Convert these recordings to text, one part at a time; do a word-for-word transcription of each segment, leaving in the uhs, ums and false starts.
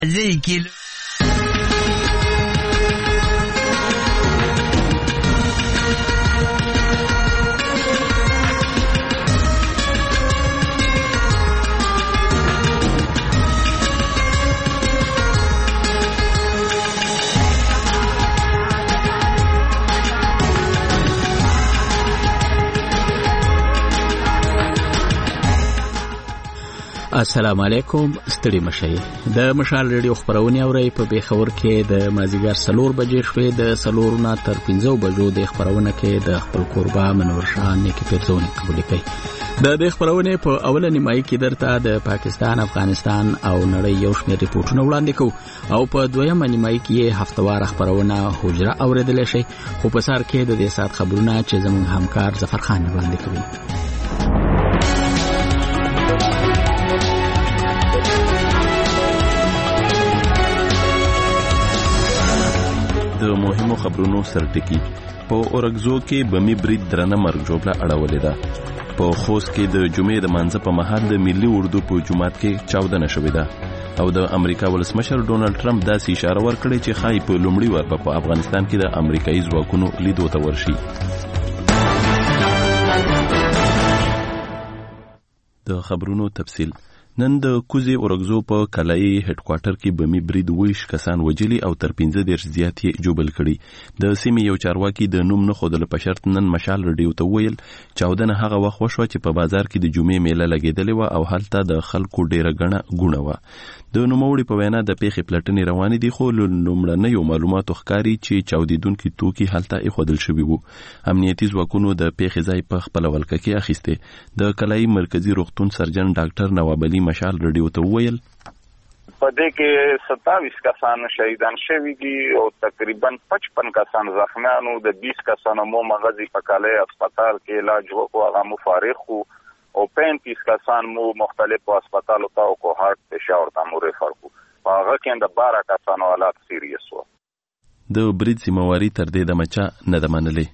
زي كيلو السلام علیکم. ستړي مشئ. د مشال ریډیو خبرونه اورئ په بیخور کې د مازیګر سلور بجې شوې د سلور نه تر پنځو بجو د خبرونه کې د خپل قربا منور شان کې پیرزونی قبول کړي. د دې خبرونه په اوله نیمایي کې درته د پاکستان، افغانستان او نړۍ یو شمېر ریپورتونه وړاندې کوو او په دویمه نیمایي کې هفتوار خبرونه حجره اوریدل شي. خو په سر کې د دې سات خبرونه چې زموږ همکار ظفر خان وړاندې کوي. د مهمو خبرونو سرټکی. په اورګزو کې بمی برید درنه مرګ جوړه اړولې ده. په خوست کې د جمعې د مانځه په مهال د ملي اردو په جماعت کې چاودنه شوې ده او د امریکا ولسمشر ډونالد ټرمپ داسې اشاره ورکړې چې خای په لومړي وار په افغانستان کې د امریکایي ځواکونو لیدو ته ورشي. د خبرونو تفصیل. نن د کوزي اورګزو په کلای هډ کوارټر کې بمی برید ویش کسان وجلی او تر پنځه ډیر زیات یې جوبل کړي. د سیمې یو چارواکي د نوم نه خودل په شرط نن مشال رډیو ته ویل چاودنه هغه وخت وشو چې په بازار کې د جمعې میله لګیدلې و او هلته د خلکو ډیره غڼه ګونه و. د نوموړي په وینا د پیښې پلټنې روانې دي خو لومړنیو معلوماتو ښکاري چې چاودیدونکي توکي هلته ایښودل شوي وو. امنیتي ځواکونو د پیښې ځای په خپل ولکه کې اخیسته. د کلای مرکزی روغتون سرجن ډاکټر نواب علي مشال رډیو ته ویل په دې کې ستاویس کسان شهیدان شوي دي او تقریبا پچپن کسان زخمیان او د بیس کسانو مو مغزي په کلای هسپتال کې علاج وکړو هغه مفارق وو او پینتیس کسان مو مختلفو هسپتالو ته او کو هارت فشار ته مو ریفر کو. هغه کې د بارا کسانو حالات سیریس وو. د برید ذمہواری تر دې د مچا نه د منلې.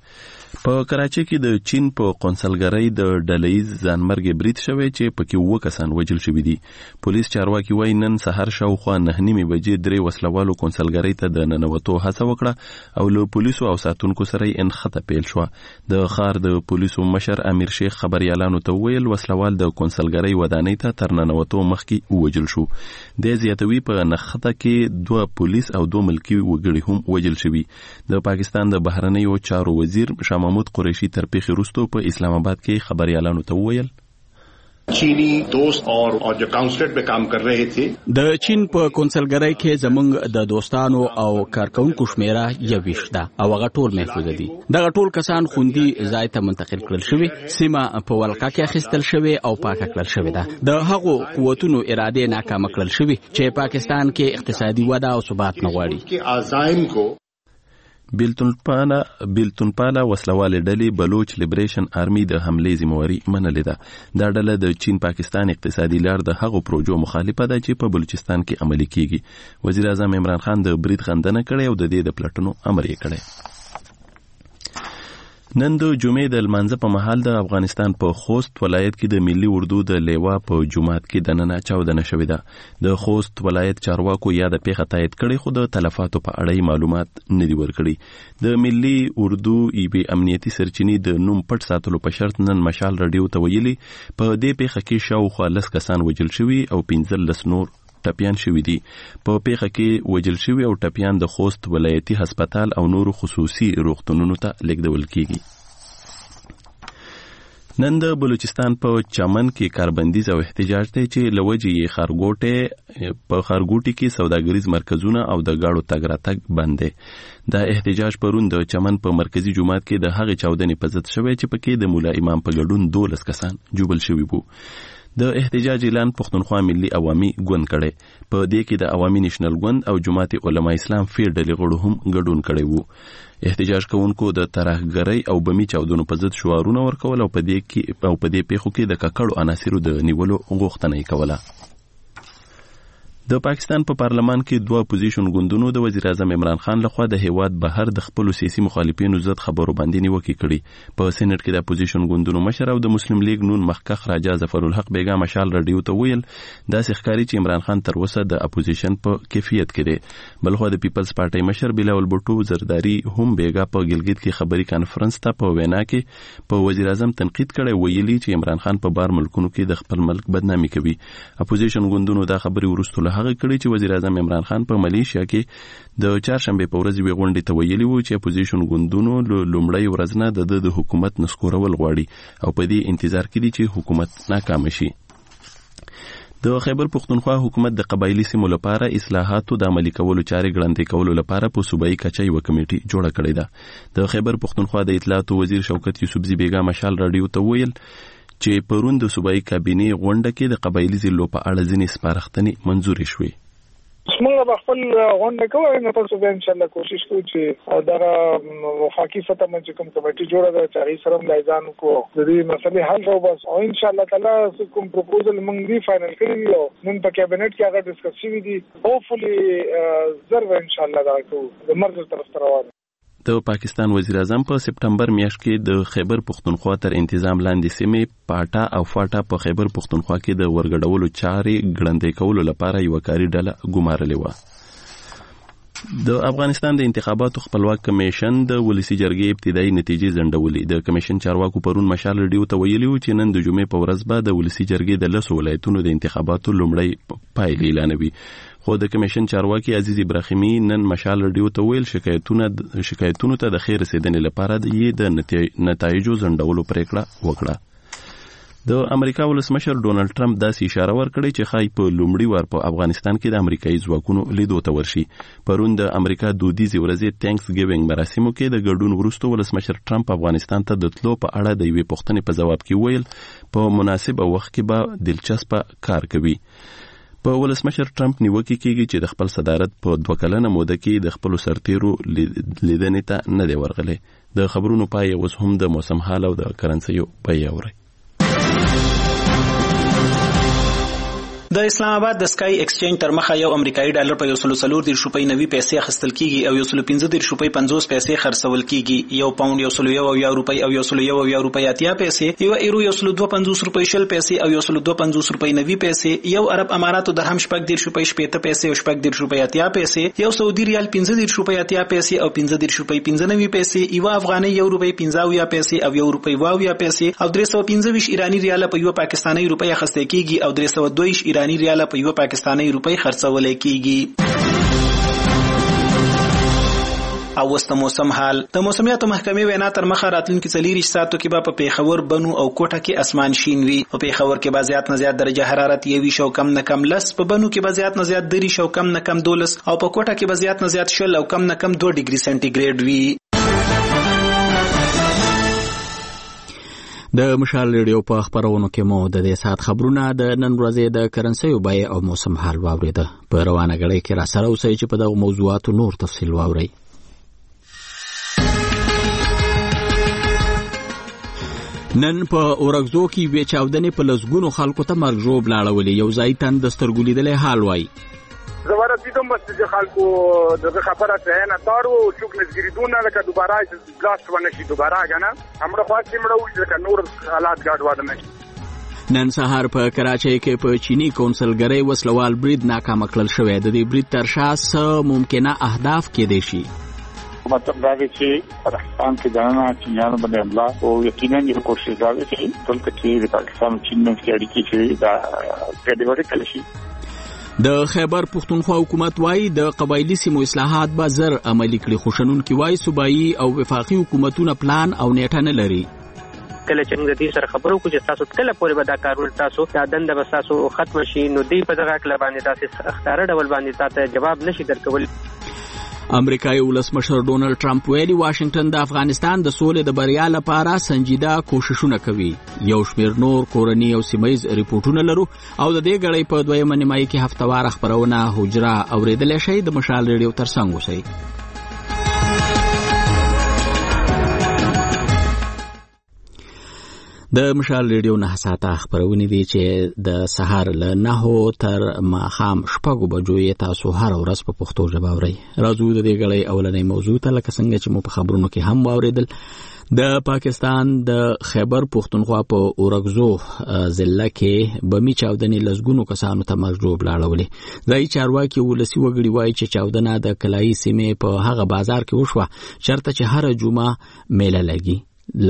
په کراچۍ کې د چین په قونسلګرۍ د ډلهیز ځانمرګ برید شوی چې پکې اووه کسان وژل شوي دي. پولیس چارواکي وایي نن سهار شاوخوا نهه نیمې بجې درې وسلوالو قونسلګرۍ ته د ننوتو هڅه وکړه او له پولیسو او ساتونکو سره یې انخته پیل شوه. د ښار د پولیسو مشر امیر شیخ خبریالانو ته ویل وسلوال د قونسلګرۍ ودانۍ ته تر ننوتو مخکې ووژل شو. د زیاتوي په نخته کې دوه پولیس او دوه ملکي وګړي هم وژل شوي. د پاکستان د بهرنیو چارو وزیر شاه محمود قریشی تر پیښې وروسته په اسلام آباد کې خبريالانو ته وویل چینی دوست اور جو کانسلیټ په کام کر رہے تھے. د چین په کونسلګرۍ کې زمونږ د دوستانو او کارکونکو شمیره یویش ده او هغه ټول محفوظ دي. دغه ټول کسان خوندي ځای ته منتقل کړل شوي. سیمه په ولکه کې اخیستل شوي او پاکه کړل شوي ده. د هغو قوتونو اراده ناکام کړل شوي چې پاکستان کې اقتصادي وده او ثبات نه غواړي. کې عزایم کو بیلتونپالا بیلتونپالا وسلواله ډلې بلوچ لیبریشن آرمي د حملې ذمہواری منلې ده. دا ډله د چین پاکستان اقتصادي لار د هغو پروژو مخالفه ده چې په بلوچستان کې عملي کیږي. وزیر اعظم عمران خان د برید غندنه کړې او د دې د پلټنو امر یې کړی. نن د جمعې د لمانځه په مهال د افغانستان په خوست ولایت کې د ملي اردو د لیوا په جماعت کې د ننه چاودنه شوې ده. د خوست ولایت چارواکو یا د پیښه تایید کړي خو د تلفاتو په اړه معلومات نه دي ورکړي. د ملي اردو ایبي امنیتي سرچینې د نوم پټ ساتلو په شرط نن مشال رډیو ته ویلي په دې پیښه کې شاوخوا لس کسان وژل شوي او پنځلس نور ټپیان شوي دي. په پیښه کې وژل شوي او ټپیان د خوست ولایتي هسپتال او نورو خصوصي روغتونونو ته لیږدول کیږي. نن د بلوچستان په چمن کې کاربندیز او احتجاج دی چې لوجې یې خارګوټه په خارګوټي کې سوداګریز مرکزونه او د گاډو تګ راتګ بند دي. دا احتجاج پرون د چمن په مرکزی جماعت کې د هغې چاودنې په ضد شوی چې پکې د مولا امام په ګډون دولس کسان جوبل شوي وو. د احتجاج اعلان پښتونخوا ملي عوامي ګوند کړي. په دې کې د عوامي نېشنل ګوند او جماعت علماء اسلام فیر ډلې غړو هم ګډون کړي وو. احتجاج کوونکو د ترهګرۍ او بمی چاودنو په ضد شعارونه ورکول او په دې کې او په دې پیښو کې د ککړو عناصرو د نیولو غوښتنه یې کوله. د پاکستان په پا پارلمان کې دوه اپوزیشن ګوندونو د وزیر اعظم عمران خان لخوا د هیواد بهر د خپل سیاسي مخالفینو ضد خبرو باندې نیوکه کړي. په سېنات کې د اپوزیشن ګوندونو مشر او د مسلم لیگ نون مخکخ راجا ظفر الحق بیگا مشال رادیو ته ویل داسې ښکاري چې عمران خان تر اوسه د اپوزیشن په کیفیت کې دی. بلخو د پیپلز پارټي مشر بلاول بوټو زرداری هم بیگا په ګلګت کې خبري کانفرنس ته په وینا کې په وزیر اعظم تنقید کړي، ویلي چې عمران خان په بار ملکونو کې د خپل ملک بدنامي کوي. اپوزیشن ګوندونو دا خبري ورسته له هغه کړي چې وزیر اعظم عمران خان په ملیشیا کې د چهارشنبه په ورځ وی غونډې ته ویلي وو چې اپوزیشن ګوندونو لومړی ورځ نه د د حکومت نسکورول غواړي او په دې انتظار کې دي چې حکومت ناکام شي. د خیبر پختونخوا حکومت د قبایلی سیمو لپاره اصلاحاتو د عملي کولو چارې ګړندې کولو لپاره په صوبایي کچه یو کمیټه جوړه کړې ده. د خیبر پختونخوا د اطلاعاتو وزیر شوکت یوسفزي بیگا مشال رادیو ته ویل چې پرون د صوبایي کابینې غونډه کې د قبایلی ضلعو په اړه ځینې سپارښتنې منظورې شوې. موږ به خپل غونډه کوو، نو تاسو به ان شاء الله کوشش کوو چې دا وفاقي سطح باندې کوم کمیټه جوړه ده چې هغه سره ملایزان کو د دې مسلې حل شو بس، او ان شاء الله تعالی کوم پروپوزل موږ دی فائنل کړی او نن په کابینټ کې هغه ډیسکس شوی دی. هوپفلی زر ان شاء الله دا کوو د مرکز طرف ته روان. د پاکستان وزیر اعظم په سپټمبر میاشت کې د خیبر پختونخوا تر انتظام لاندې سیمې پاټا او فاټا په خیبر پختونخوا کې د ورګډولو چارې ګړندې کولو لپاره یو کاري ډله ګمارلې و. د افغانستان د انتخاباتو خپلواک کمیشن د ولسی جرګې ابتدایي نتیجې ځنډولې. د کمیشن چارواکو پرون مشال رډیو ته ویلي و چې نن د جمعې په ورځ به د ولسی جرګې د لسو ولایتونو د انتخاباتو لومړی پایلې اعلانوي. خو د کمیشن چارواکي عزیز ابراهیمي نن مشال رډیو ته ویل شکایتونه شکایتونو ته د خیر رسیدنې لپاره د نتایجو ځنډولو پریکړه وکړه. د امریکا ولسمشر ډونالد ټرمپ داسې اشاره ورکړې چې خای په لومړي وار په افغانستان کې د امریکایي ځواکونو لیدو ته ورشي. پرون د امریکا دودیزې ورځې تانکس ګیوینګ مراسمو کې د ګډون وروسته ولسمشر ټرمپ افغانستان ته د تلو په اړه د یوې پوښتنې په جواب کې ویل په مناسب وخت کې به دلچسپه کار کوي. په ولسمشر ټرمپ نیوکه کیږي چې د خپل صدارت په دوه کلنه موده کې د خپل سرتیرو لیدنې ته نه دی ورغلی. د خبرونو پای اوس هم د موسم حال او د کرنسیو پای اوري. د اسلام آباد د سکای ایکسچینج تر مخه یو امریکایي ډالر په یو سل څلور دېرش روپۍ نوي پیسې اخیستل کیږي او یو سل پنځه دېرش روپۍ پنځوس پیسې خرڅول کیږي. یو پاوند یو سل یو اویا روپۍ او یو سل یو اویا روپۍ اتیا پیسې، یو ایرو یو سل دوه پنځوس روپۍ شل پیسې او یو سل دوه پنځوس روپۍ نوي پیسې، یو عرب اماراتو درهم شپږ دېرش روپۍ شپېته پیسې او شپږ دېرش روپۍ اتیا پیسې، یو سعودي ریال پنځه دېرش روپۍ اتیا پیسې او پنځه دېرش روپۍ پنځه نوي پیسې، یو افغاني یو روپۍ پنځه اویا پیسې او یو روپۍ اویا پیسې او درې سوه پنځه ویشت ایراني ریال په یو پاکستاني روپۍ اخیستل کیږي او درې سوه دوه ویشت ایراني ریال په یو پاکستاني روپۍ خرڅول کیږي. او وسته موسم حال. د موسمیاتو محکمې وینا تر مخه راتلونکي څلور ساعتو کې به په پیښور، بنو او کوټه کې اسمان شین وي. په پیښور کې به زیات نه زیات درجه حرارت یویشت او کم نه کم لس، په بنو کې به زیات نه زیات دېرش او کم نه کم دولس او په کوټه کې به زیات نه زیات شل او کم نه کم دوه ډیګري سنټیګریډ وي. د مشال ریډیو په خبرونو کې مو د دې سات خبرونه د نن ورځې د کرنسیو بیه او موسم حال واوریده. په روانه غړي کې را سره اوسئ چې په دغه موضوعاتو نور تفصیل واورئ. نن په اورګزو کې وی چاودنې په لسګونو خلکو ته مرګ ژوب لاړولې. یو ځای تن د سترګو لیدلې حال وای. زواره دیدم بس چې خلکو دغه خبره ته نه تارو چوک نزګریدونه لکه دوباره بلاست ونشي دوباره غنه همړه خاصې مړو لکه نور حالات ګډوډ نه شي. نن سهار په کراچۍ کې په چینی کونسلګرۍ وسلوال برید ناکام کړل شوی. د دې برید تر شا ممکنه اهداف کې دي شي. مطلب دا دی چې پاکستان کې دانا چینیانو باندې حمله او یقینا یو کوشش دا دی چې ټول کې د پاکستان چین نن کې اړیکې چې دا کډوډ کړي شي. د خیبر پختونخوا حکومت وایي د قبایلی سیمو اصلاحات به زر عملي کړي، خو شنونکي وایي صوبایي او وفاقي حکومتونه پلان او نیټه نه لري. کله چې موږ دې سره خبرو کوو چې تاسو کله پورې به دا کارونه تاسو دا دنده به تاسو ختم شي، نو دې په دغه کله باندې تاسو اختیار ډول باندې تاسو جواب نشي درکول. امریکایي ولسمشر ډونالد ټرمپ ویلي واشنگټن د افغانستان د سولې د بریا لپاره سنجیده کوششونه کوي. یو شمېر نور کورني او سیمایي ریپورتونه لرو او د دې غړي په دویمه نیمایي کې هفتوار خبرونه حجره اوریدل شي. د مشال ریډیو ترڅنګ اوسئ. د مشال ریډیو نه ساته خبرونه دي چې د سهار له نهو تر ماښام شپږو بجو یې تاسو هر ورځ په پښتو ژبه اورئ. راځو د دې غړې اولنې موضوع ته لکه څنګه چې مو په خبرونو کې هم واوریدل. د پاکستان د خیبر پختونخوا په اورګزو ضلع کې بمی چاودنې لزګونو کسانو ته مرجوب لاړولې. ځای چارواکي ولسی وګړي وایي چې چاودنه د کلایي سیمې په هغه بازار کې وشوه چرته چې هر جمعه میله لګي.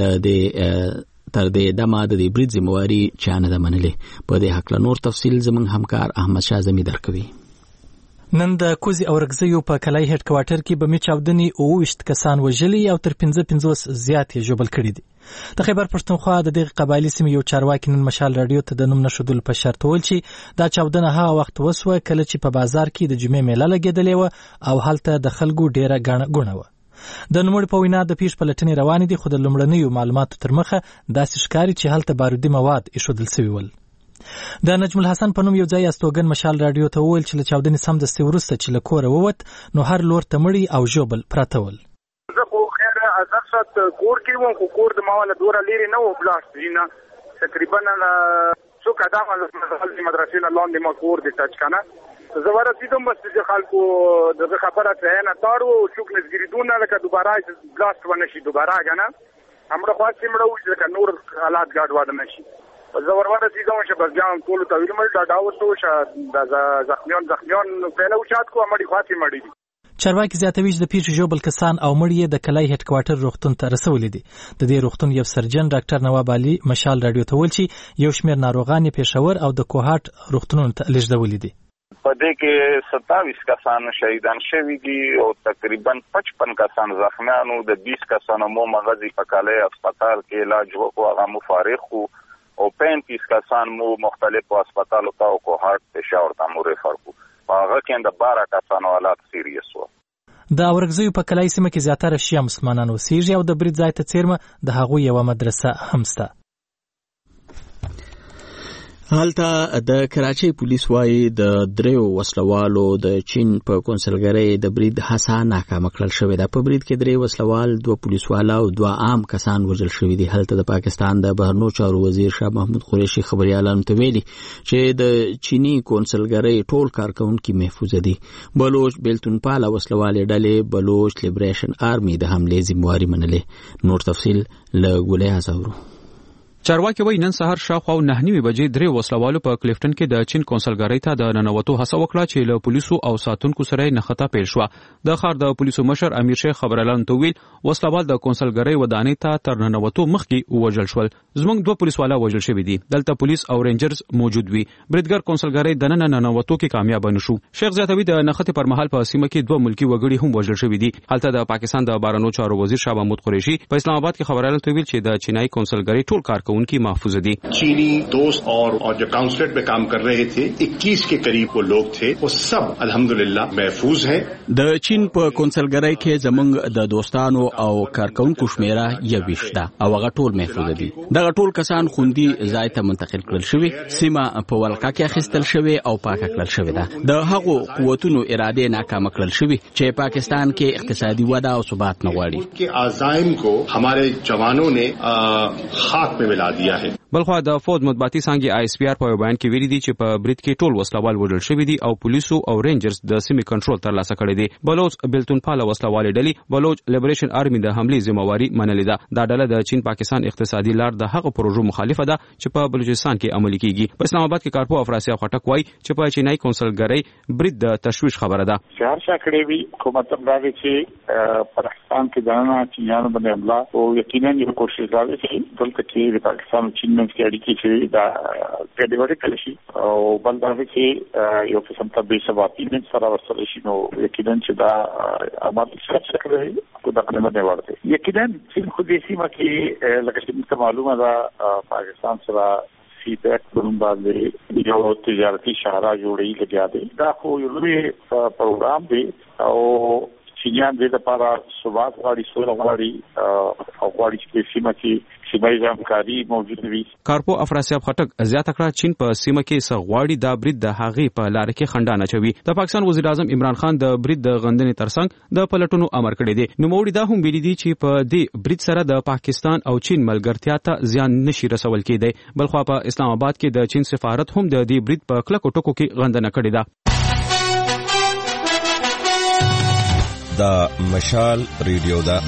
ل تر دې دمه د دې برید ذمہواری چانه ده منلې. په دې حق له نور تفصیل زموږ همکار احمد شاه زمي درکوي. نن د کوزي اورګزیو په کلای هډ کوارټر کې بمی چاودنې او وشت کسان وژلي او تر پنځه پنځوس زیات یې ژوبل کړي دي. د خیبر پښتونخوا د دغه قبایلی سیمې یو چارواکي نن مشال رادیو ته د نوم نشودل په شرط ول چې دا چاودنه هغه وخت وسوه کله چې په بازار کې د جمعې میله لګېدلې و او هلته د خلکو ډیره غاڼه غونه و. د نوموړي په وینا د پیښ پلټنې روانې دي خو د لومړنیو معلوماتو تر مخه داسې ښکاري چې هلته بارودي مواد ایښودل شوي ول. د نجم الحسن په نوم یو ځای استوګن مشال رادیو ته وویل چې له چاودنې سمدستي وروسته چې له کوره ووت نو هر لور ته مړي او ژوبل پراته ول. زه خو خیر ازقصت کور کې وم خو کور د ماواله دوره لري نه و بلاست جینا تقریبا څو قدمه د مدرسې نه لاندې ما کور د ټچ کنه زه ورسېدم بس چې خلکو دغه خبره ته نه تارو شوک نزګریدونه لکه دوباره بلاست ونشي دوباره کنه همړه خاصې مړو چې نور حالات ګډ وډ نشي. زه ورسېدم چې بس ځان ټول ته ویل مړ دا داوستو چې د زخمیان زخمیان پهلو چات کو مړي خاصې مړي. چارواکي زیاتوي چې د پیښې ژوبل کسان او مړي د کلای هډ کوارټر روغتون ته رسولي دي. د دې روغتون یو سرجن ډاکټر نواب علي مشال رادیو ته ویل چې یو شمېر ناروغان پېښور او د کوهاټ روغتونونو ته لیږدولي دي. په دې کې ستاویس کسان شهیدان شوي دي او تقریبا پچپن کسان زخمیان او د بیس کسانو مو مغزي په کالای هسپتال کې علاج وکړو هغه مفارق او پینتیس کسان مو مختلفو هسپتالو ته او کوهاټ پېښور ته مو ریفر کړو هغه کې د بارہ کسانو حالات سیریس وو. د اورګزیو په کلای سیمه کې زیاتره شیعه مسلمانان اوسېږي او د برید ځای ته څیرمه د هغوی یوه مدرسه هم شته. هلته د کراچۍ پولیس وایي د دریو وسلوالو د چین په کونسلګرۍ د برید هڅه ناکامه کړل شوې ده. په برید کې درې وسلوال دوه پولیسوالا او دوه عام کسان وژل شوي دي. هلته د پاکستان د بهرنیو چارو وزیر شاه محمود قریشي خبريالانو ته ویلي چې د چینی کونسلګرۍ ټول کارکونکي محفوظ دي. بلوچ بیلتون پاله وسلوالې ډلې بلوچ لیبریشن آرمي د حملې ذمہواری منلې. نور تفصیل له ګولې هزاورو. چارواکي وایي نن سهار شاوخوا نهه نیمې بجې درې وسلوالو په کلیفټن کې د چین کونسلګرۍ ته د ننوتو هڅه وکړه چې له پولیسو او ساتونکو سره نښته پیل شوه. د ښار د پولیسو مشر امیر شیخ خبريالانو ته ویل وسلوال د کونسلګرۍ ودانۍ ته تر ننوتو مخکې وژل شول. زموږ دوه پولیسوالا وژل شوي دي. دلته پولیس او رینجرز موجود وي. بریدګر کونسلګرۍ د نن ننوتو کې کامیاب نشو. شیخ زیاتوي د نښتې پر مهال په سیمه کې دوه ملکی وګړي هم وژل شوي دي. هلته د پاکستان د بهرنیو چارو وزیر شاه محمود قریشي په اسلام آباد کې خبريالانو ته ویل چې د چینایي کونسلګرۍ ټول کارکونکي محفوظ دي. चीनी दोस्त और और जो काउंसलेट पे काम कर रहे थे इक्कीस के करीब वो लोग थे वो सब अल्हम्दुलिल्लाह महफूज हैं. د چین په کونسلګرۍ کې زمونږ د دوستانو او کارکونکو شمیره یویش ده او هغه ټول محفوظ دي. دغه ټول کسان خوندي ځای ته منتقل کړل شوي. سیمه په ولقه کې اخیستل شوي او پاکه کړل شوي ده. د هغو قوتونو اراده ناکامه کړل شوي چې پاکستان کې اقتصادي وده او ثبات نه غواړي. के आज़ाइम को हमारे जवानों ने खाक में मिला दिया है. بلخو د فوج مطبوعاتي څانګې آی اس پی آر په بیان کې ویلي دي چې په برید کې ټول وسلوال وژل شوي دي او پولیسو او رینجرز د سیمې کنټرول ترلاسه کړی دی. بلوچ بیلتون پاله وسلوالې ډلې بلوچ لیبریشن آرمي د حملې ذمہواری منلې ده. دا ډله د چین پاکستان اقتصادي لار د هغو پروژو مخالفه ده چې په بلوچستان کې عملي کیږي. په اسلام آباد کې کارپو افراسیاب خټک وایي چې په چینایي کونسلګرۍ برید د تشویش خبره ده. شهر شکړې وی حکومت باندې چې پاکستان کې دانا چینانو باندې حمله او یقینا یو کوشش راوي چې دلته کې د پاکستان چین منځ کې اړیکې چې دا ګډوډي کړي شي او بل دا چې یو قسم ته به ثباتي من سره ورسره شي نو یقینا چې دا عمل څه کو دا نه دی ورته. یقینا چې خو دې سیمه کې لکه چې معلومه ده پاکستان سره فیډبیک بلون باندې یو تجارتي شاهراه جوړی لګیا دی. دا خو یو لوی پروګرام دی او چینیان دې لپاره ثبات غواړي سوله غواړي غواړي چې سیمه کې سیمایي همکاري موجود وي. کارپو افراسیاب خټک زیاته کړه چین په سیمه کې سغواړي دا برید د هغې په لار کې خندانه چوي. د پاکستان وزیر اعظم عمران خان د برید د غندنې ترڅنګ د پلټونو امر کړی دی. نو موړي دا هم ویلي دي چې په دې برید سره د پاکستان او چین ملګرتیا ته زیان نشي رسول کېدی. بلخو په اسلام آباد کې د چین سفارت هم د دې برید په کلکو ټکو کې غندنه کړې ده. دا مشال ریډیو ده.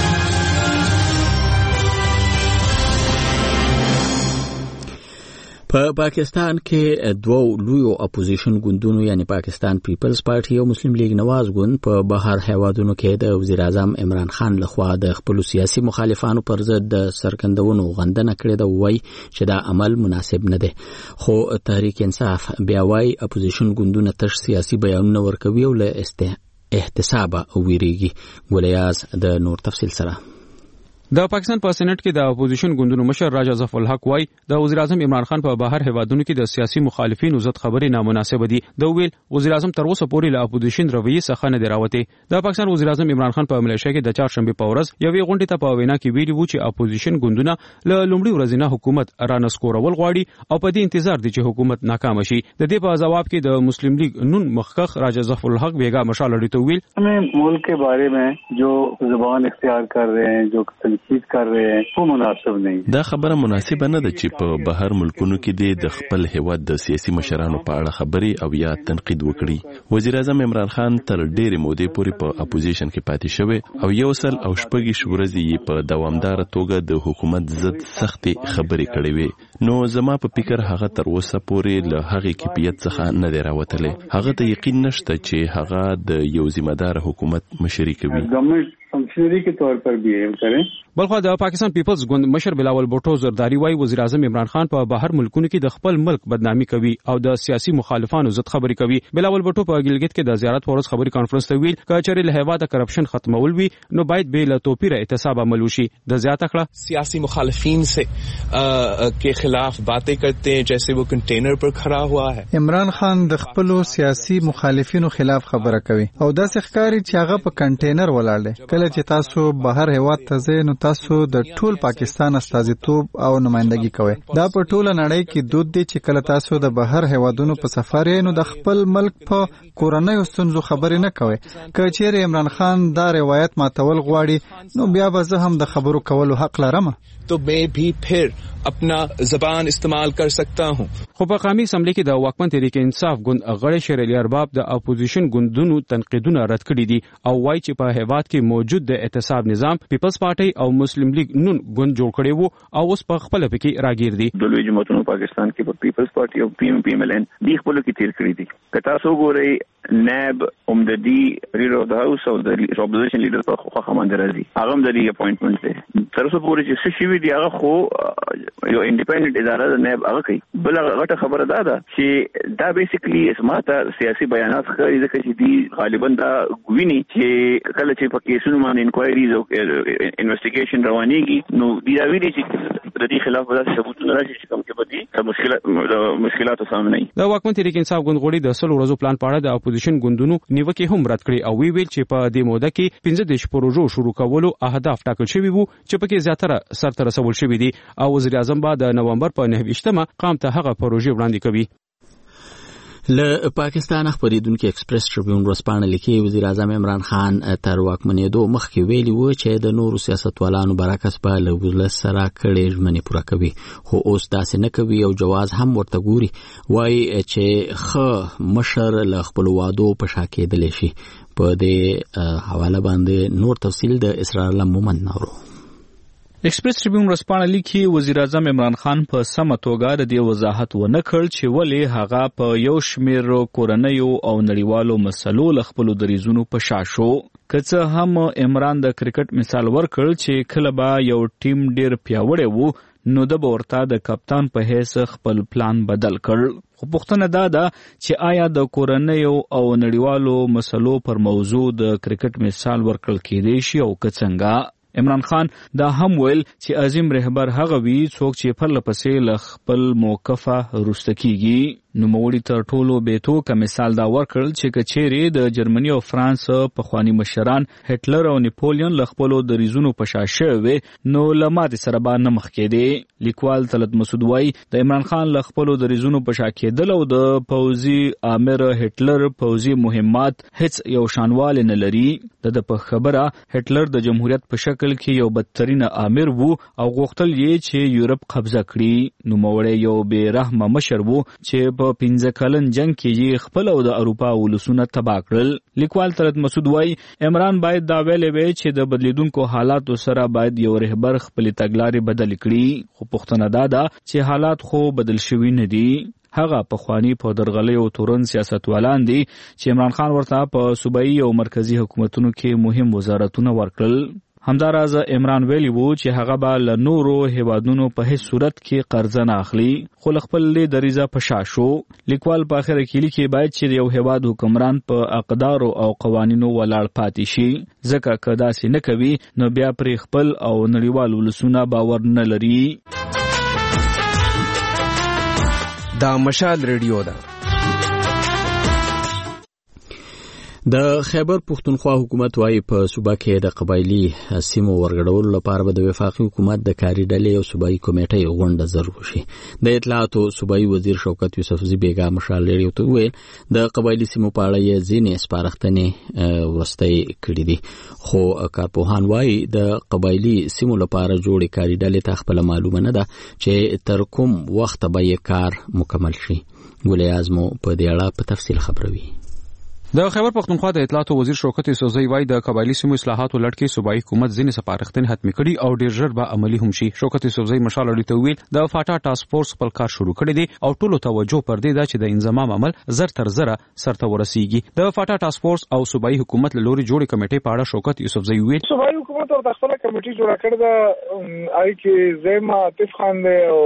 په پاکستان کې دوه لوی اپوزیشن ګوندونو یعنی پاکستان پیپلز پارټي او مسلم لیگ نواز ګوند په بهر هیوادونو کې د وزیر اعظم عمران خان لخوا د خپل سیاسي مخالفانو پر ضد د سرکندونو غندنه کړې ده، وایي چې دا عمل مناسب نه دی. خو تحریک انصاف بیا وایي اپوزیشن ګوندونه تش سیاسي بیانونه ورکوي او له احتسابه ویریږي. ګولیاز د نور تفصیل سره. د پاکستان په سېنات کې د اپوزیشن ګوندونو مشر راجا ظفر الحق وایي د وزیر اعظم عمران خان په بهر هیوادونو کې د سیاسي مخالفینو ضد خبرې نامناسبه دي. د ویل وزیر اعظم تر اوسه پورې له اپوزیشن رویې څخه نه دی راوتی. د پاکستان وزیر اعظم عمران خان په ملیشیا کې د چهارشنبه په ورځ یوې غونډې ته په وینا کې ویلي وو چې اپوزیشن ګوندونه له لومړي ورځې نه حکومت رانسکورول غواړي او په دې انتظار دي چې حکومت ناکام شي. د دې په جواب کې د مسلم لیگ نون مخکخ راجا ظفر الحق بیگا مشال اړیته ویل हमें मुल्क के बारे में जो जुबान इख्तियार कर रहे हैं जो तनकीद कर रहे हैं वो मुनासिब नहीं. دا خبره مناسبه نه ده چې په بهر ملکونو کې د خپل هیواد د سیاسي مشرانو په اړه خبرې او یا تنقید وکړي. وزیر اعظم عمران خان تر ډېرې مودې پورې په اپوزیشن کې پاتې شوی او یو سل او شپږ ورځې یې په دوامدار توګه د حکومت ضد سختي خبرې کړې وي. نو زما په فکر هغه تر اوسه پورې له هغې کیفیت څخه نه دی راوتلی. هغه ته یقین نشته چې هغه د یو ذمہدار حکومت مشري کوي. فنکشنری के तौर पर बिहेव करें. بلخو د پاکستان پیپلز ګوند مشر بلاول بوټو زرداری وایي وزیر اعظم عمران خان په بهر ملکونو کې د خپل ملک بدنامي کوي او د سیاسي مخالفانو ضد خبرې کوي. بلاول بوټو په ګلګت کې د زیارت ورځ خبري کانفرنس ته ویل چې چېرې له هیواده کرپشن ختمول وي نو باید به له توپیر احتساب عمل وشي. د زیاته کړه سیاسي مخالفین سے کے خلاف باتیں کرتے ہیں جیسے وہ کنټینر پر کھڑا ہوا ہے. عمران خان د خپل سیاسي مخالفینو خلاف خبره کوي او داسې ښکاري چې هغه په کنټینر ولاړ دی. کله چې تاسو بهر هیواد ته ځئ نو تاسو د ټول پاکستان استازیتوب او نمائندګي کوي. دا په ټوله نړۍ کې دود دی چې کله تاسو د بهر هیوادونو په سفر یې نو د خپل ملک په کورنۍ ستونزو خبرې نه کوي. که چیرې عمران خان دا روایت ماتول غواړي نو بیا به زه هم د خبرو کولو حق لرم. تو میں بھی پھر اپنا زبان استعمال کر سکتا ہوں. خو په قومي اسمبلی کې د واکمن تحریک انصاف ګوند غړي شیر علي ارباب د اپوزیشن ګوندونو تنقیدونه رد کړي دي او وایي چې په هیواد کې موجود د احتساب نظام پیپلز پارټي او مسلم لیگ نون ګوند جوړ کړي وو او اوس په خپل پکې راګیر دي. د لوی جماعتونو پاکستان کې په پیپلز پارټي او پی ایم پی ایم ال ان د خپل کې تیر کړی دي. کتا سو ګوري نائب عمددي ریډر اف د هاوس او د اپوزیشن لیډر په خوا خمانده راځي. هغه هم د دې اپوینټمنټ دی. تر اوسه پورې چې څه شوی دی هغه خو یو انډیپندنت اداره د نائب هغه کوي. بل غټه خبره ده ده چې دا بیسیکلی اسماته سیاسي بیانات ښکاري ځکه چې دی غالبا دا ویني چې کله چې په کیسونو باندې انکوایریز او انویسټیګیشن روانيږي نو دی دا ویني چې د دې خلاف به ثبوتونه راشي چې کوم کې بدی مشکلات مشکلاتو سامنے نه. د واکمن تحریک انصاف ګوند غړي د سلو ورځو پلان په اړه د اپوزیشن ګوندونو نیوکه هم رد کړې او وی ویل چې په دې موده کې پنځه دیش پروژو شروع کولو اهداف ټاکل شوي وو چې پکې زیاتره سرته رسول شوي دي او وزیر اعظم بعد د نومبر په نهه قام ته هغه پروژې وړاندې کوي. له پاکستان خبرېدونکو ایکسپریس ټریبیون ورسپانه لیکي وزیر اعظم عمران خان تر واکمنېدو مخکې ویلي و چې د نورو سیاستوالانو برعکس به له ولس سره کړې ژمنې پوره کوي خو اوس داسې نه کوي او جواز هم ورته ګوري. وایي چې ښه مشر له خپلو وعدو په شا کېدلی شي. په دې حواله باندې نور تفصیل د اسرار الله مومند نورو. ایکسپریس ټریبیون ورسپانه لیکي وزیر اعظم عمران خان په سمه توګه د دې وضاحت ونه کړ چې ولې هغه په یو شمېر کورنیو او نړیوالو مسلو له خپلو دریځونو په شا شو. که څه هم عمران د کرکټ مثال ورکړ چې کله به یو ټیم ډیر پیاوړی وو نو د ورته د کپتان په حیث خپل پلان بدل کړ. خو پوښتنه دا ده چې آیا د کورنیو او نړیوالو مسلو پر موضوع د کرکټ مثال ورکړل کېدی شي او که څنګه؟ عمران خان دا هم ویل چې عظیم رهبر هغه وي څوک چې پرله پسې له خپل موقفه وروسته کیږي. نوموړي تر ټولو بیتو کا مثال دا ورکړل چې کچېری د جرمني او فرانس په خواني مشران هټلر او نیپولیون لخپلو د ریزونو په شاشه وي نو لمات سره با نه مخ کېدی لیکوال طلعت مسعود وای د عمران خان لخپلو د ریزونو په شاکه کېدل او د پوځي امر هټلر پوځي مهمات هیڅ یو شانوال نه لري د په خبره هټلر د جمهوریت په شکل کې یو بدترین امر وو او غوښتل یې چې یورپ قبضه کړي نو موړی یو بے رحمه مشر وو چې په پنځه کلن جنگ کې یې خپل او د اروپا ولسونه تباہ کړل لیکوال طلعت مسعود وای عمران باید دا ویلې وي چې د بدلیدونکو حالاتو سره باید یو رهبر خپل تګلارې بدل کړي خو پښتنه دا ده چې حالات خو بدل شوي نه دي هغه په خواني په درغلي او تورن سیاستوالان دي چې عمران خان ورته په صوبایي او مرکزی حکومتونو کې مهم وزارتونه ورکړل همداراز عمران ویلی وو چې هغه به له نورو هیوادونو په هیڅ صورت کې قرض نه اخلي خو خپل له دریزه په شاشو لیکوال په اخر کې لیکي باید چې یو هیواد حکمران په اقدار او قوانینو ولاړ پاتې شي ځکه که داسې نه کوي نو بیا پر خپل او نړیوال ولسونه باور نه لري دا مشال ریډیو ده د خیبر پښتونخوا حکومت وايي په صوبه کې د قبایلی سیمو ورګړولو لپاره به د وفاقي حکومت د کاری ډلې او صوبایي کمیټې غونډه ضرور شي د اطلاعات او صوبایي وزیر شوکت یوسفزي بیګا مشال ریډیو ته ویل د قبایلی سیمو په اړه یې ځینې سپارښتنې ورستۍ کړې دي خو کارپوهان وايي د قبایلی سیمو لپاره جوړې کاری ډلې ته خپل معلومه نه ده چې تر کوم وخت به یې کار مکمل شي ګولې اعظم په دې اړه په تفصیل خبروي د خیبر پختونخوا د اطلاعات وزیر شوکت یوسفزي وای د قبایلی سیمو اصلاحاتو لړ صوبایي حکومت ځینې سپارښتنې حتمی کړي او ډیر ژر به عملی هم شي شوکت یوسفزي مشال اړیته ویل د فاټا ټاسک فورس خپل کار شروع کړی دی او ټولو توجه پر دې ده چې د انضمام عمل زر تر زر سرته ورسیږي د فاټا ټاسک فورس او صوبایي حکومت له لوري جوړې کمیټې په اړه شوکت یوسفزي ویل صوبایي حکومت او د خپل کمیټې جوړه کړې ده آی کې زما عاطف خان دی او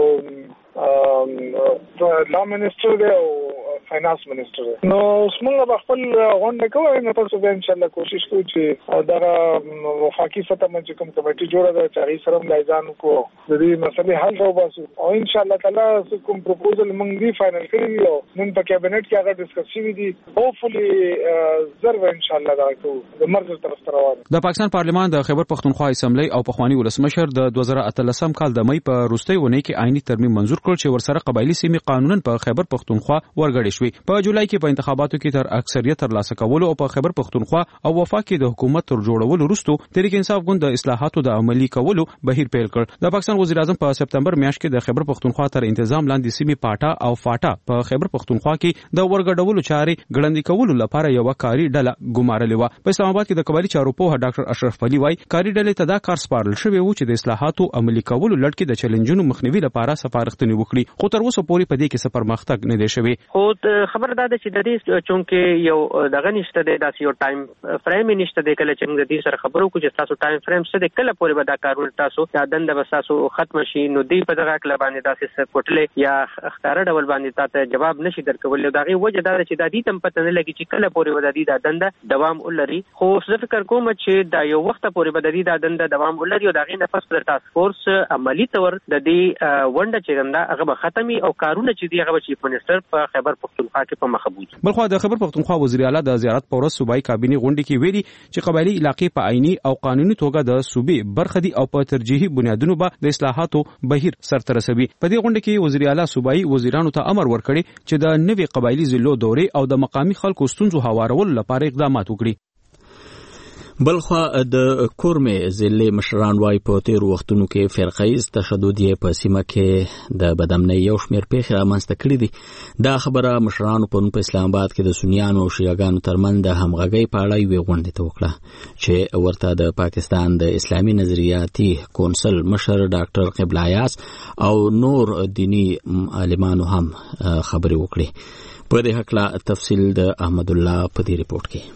لا منسټر دی او فاینانس منسټر نو څنګه به خپل غونډه کوي نو تاسو به ان شاء الله کوشش کوو چې دا وفاقي سطح باندې کوم کمیټې جوړه ده چې سره لایزان کو د دې مسلې حل وباسو او ان شاء الله تعالی کوم پروپوزل موږ دی فائنل کړی او نن په کابینټ کې هغه ډیسکس شوی دی هوپفلی ضرور ان شاء الله دا کو د مرکز طرف ته روان د پاکستان پارلمان د خیبر پختونخوا اسمبلی او پخوانی ولسمشر د دوه زره اتلسم کال د مې په روستۍ ونې کې آئینی ترمیم منزور کړ چې ورسره قبایلی سیمې قانونا په خیبر پختونخوا ورګړې شوې په جولای کې په انتخاباتو کې تر اکثریت ترلاسه کولو او په خیبر پختونخوا او وفا کې د حکومت تر جوړولو وروسته تحریک انصاف ګوند د اصلاحاتو د عملی کولو بهیر پیل کړ د پاکستان وزیر اعظم په سپتمبر میاشت کې د خیبر پختونخوا تر تنظیم لاندې سیمې پاټا او فاټا په خیبر پختونخوا کې د ورګډولو چارې ګړندې کولو لپاره یو کاری ډله ګمارلې و په اسلام آباد کې د قبایلی چارو په ډاکټر اشرف علي وای کاری ډلې ته دا کار سپارل شوی و چې د اصلاحاتو عملی کولو لړ کې د چیلنجونو مخنیوي لپاره سپارښتنې وکړي خو تر اوسه پورې په دې کې څه پرمختګ نه دی شوی خو خبردار ده چې د دې چونکه یو دغه نشته د داسې یو ټایم فریم نشته د کله چې موږ دې سره خبرو کوو چې تاسو ټایم فریم څه د کله پورې به دا کارونه تاسو دا دنده به تاسو ختم شي نو دې په دغه کله باندې داسې سپورټلې یا اختیار ډول باندې تاسو جواب نشي درکول دا غي وجه دا چې د دې تم پته نه لګي چې کله پورې به د دې دنده دوام ولري خو زه فکر کوم چې دا یو وخت پورې به د دې دنده دوام ولري او دا غي نفس پر ټاسک فورس عملی تور د دې ونده چې دا هغه به ختمي او کارونه چې دی هغه چیف منسٹر په خیبر پختونخوا کې په مخ بوځي بلخو د خیبر پختونخوا وزیر اعلی د زیارت پورس صوبایي کابینه غونډه کې ویلي چې قبایلی علاقې په آئینی او قانوني توګه د صوبې برخه دي او په ترجیحي بنیادونو به د اصلاحاتو بهیر سرته رسوي په دې غونډه کې وزیر اعلی صوبایي وزیرانو ته امر ورکړي چې د نوي قبایلی ضلعو دورې او د مقامی خلکو ستونزو هوارولو لپاره اقدامات وکړي بلخوا د کورمې ضلع مشران وايي په تیر وختونو کې فرقایز تشدد یې په سیمه کې د بدامنۍ یو شمېر پیښې رامنځته کړې دي دا خبره مشرانو پرون په اسلام آباد کې د سنیانو او شیعاګانو ترمنځ د همغږۍ په اړه یوې غونډې ته وکړه چې ورته د پاکستان د اسلامي نظریاتي کونسل مشر ډاکټر قبله یاس او نور دینی عالمانو هم خبرې وکړې په دې حق لا تفصیل د احمد الله په دې ریپورت کې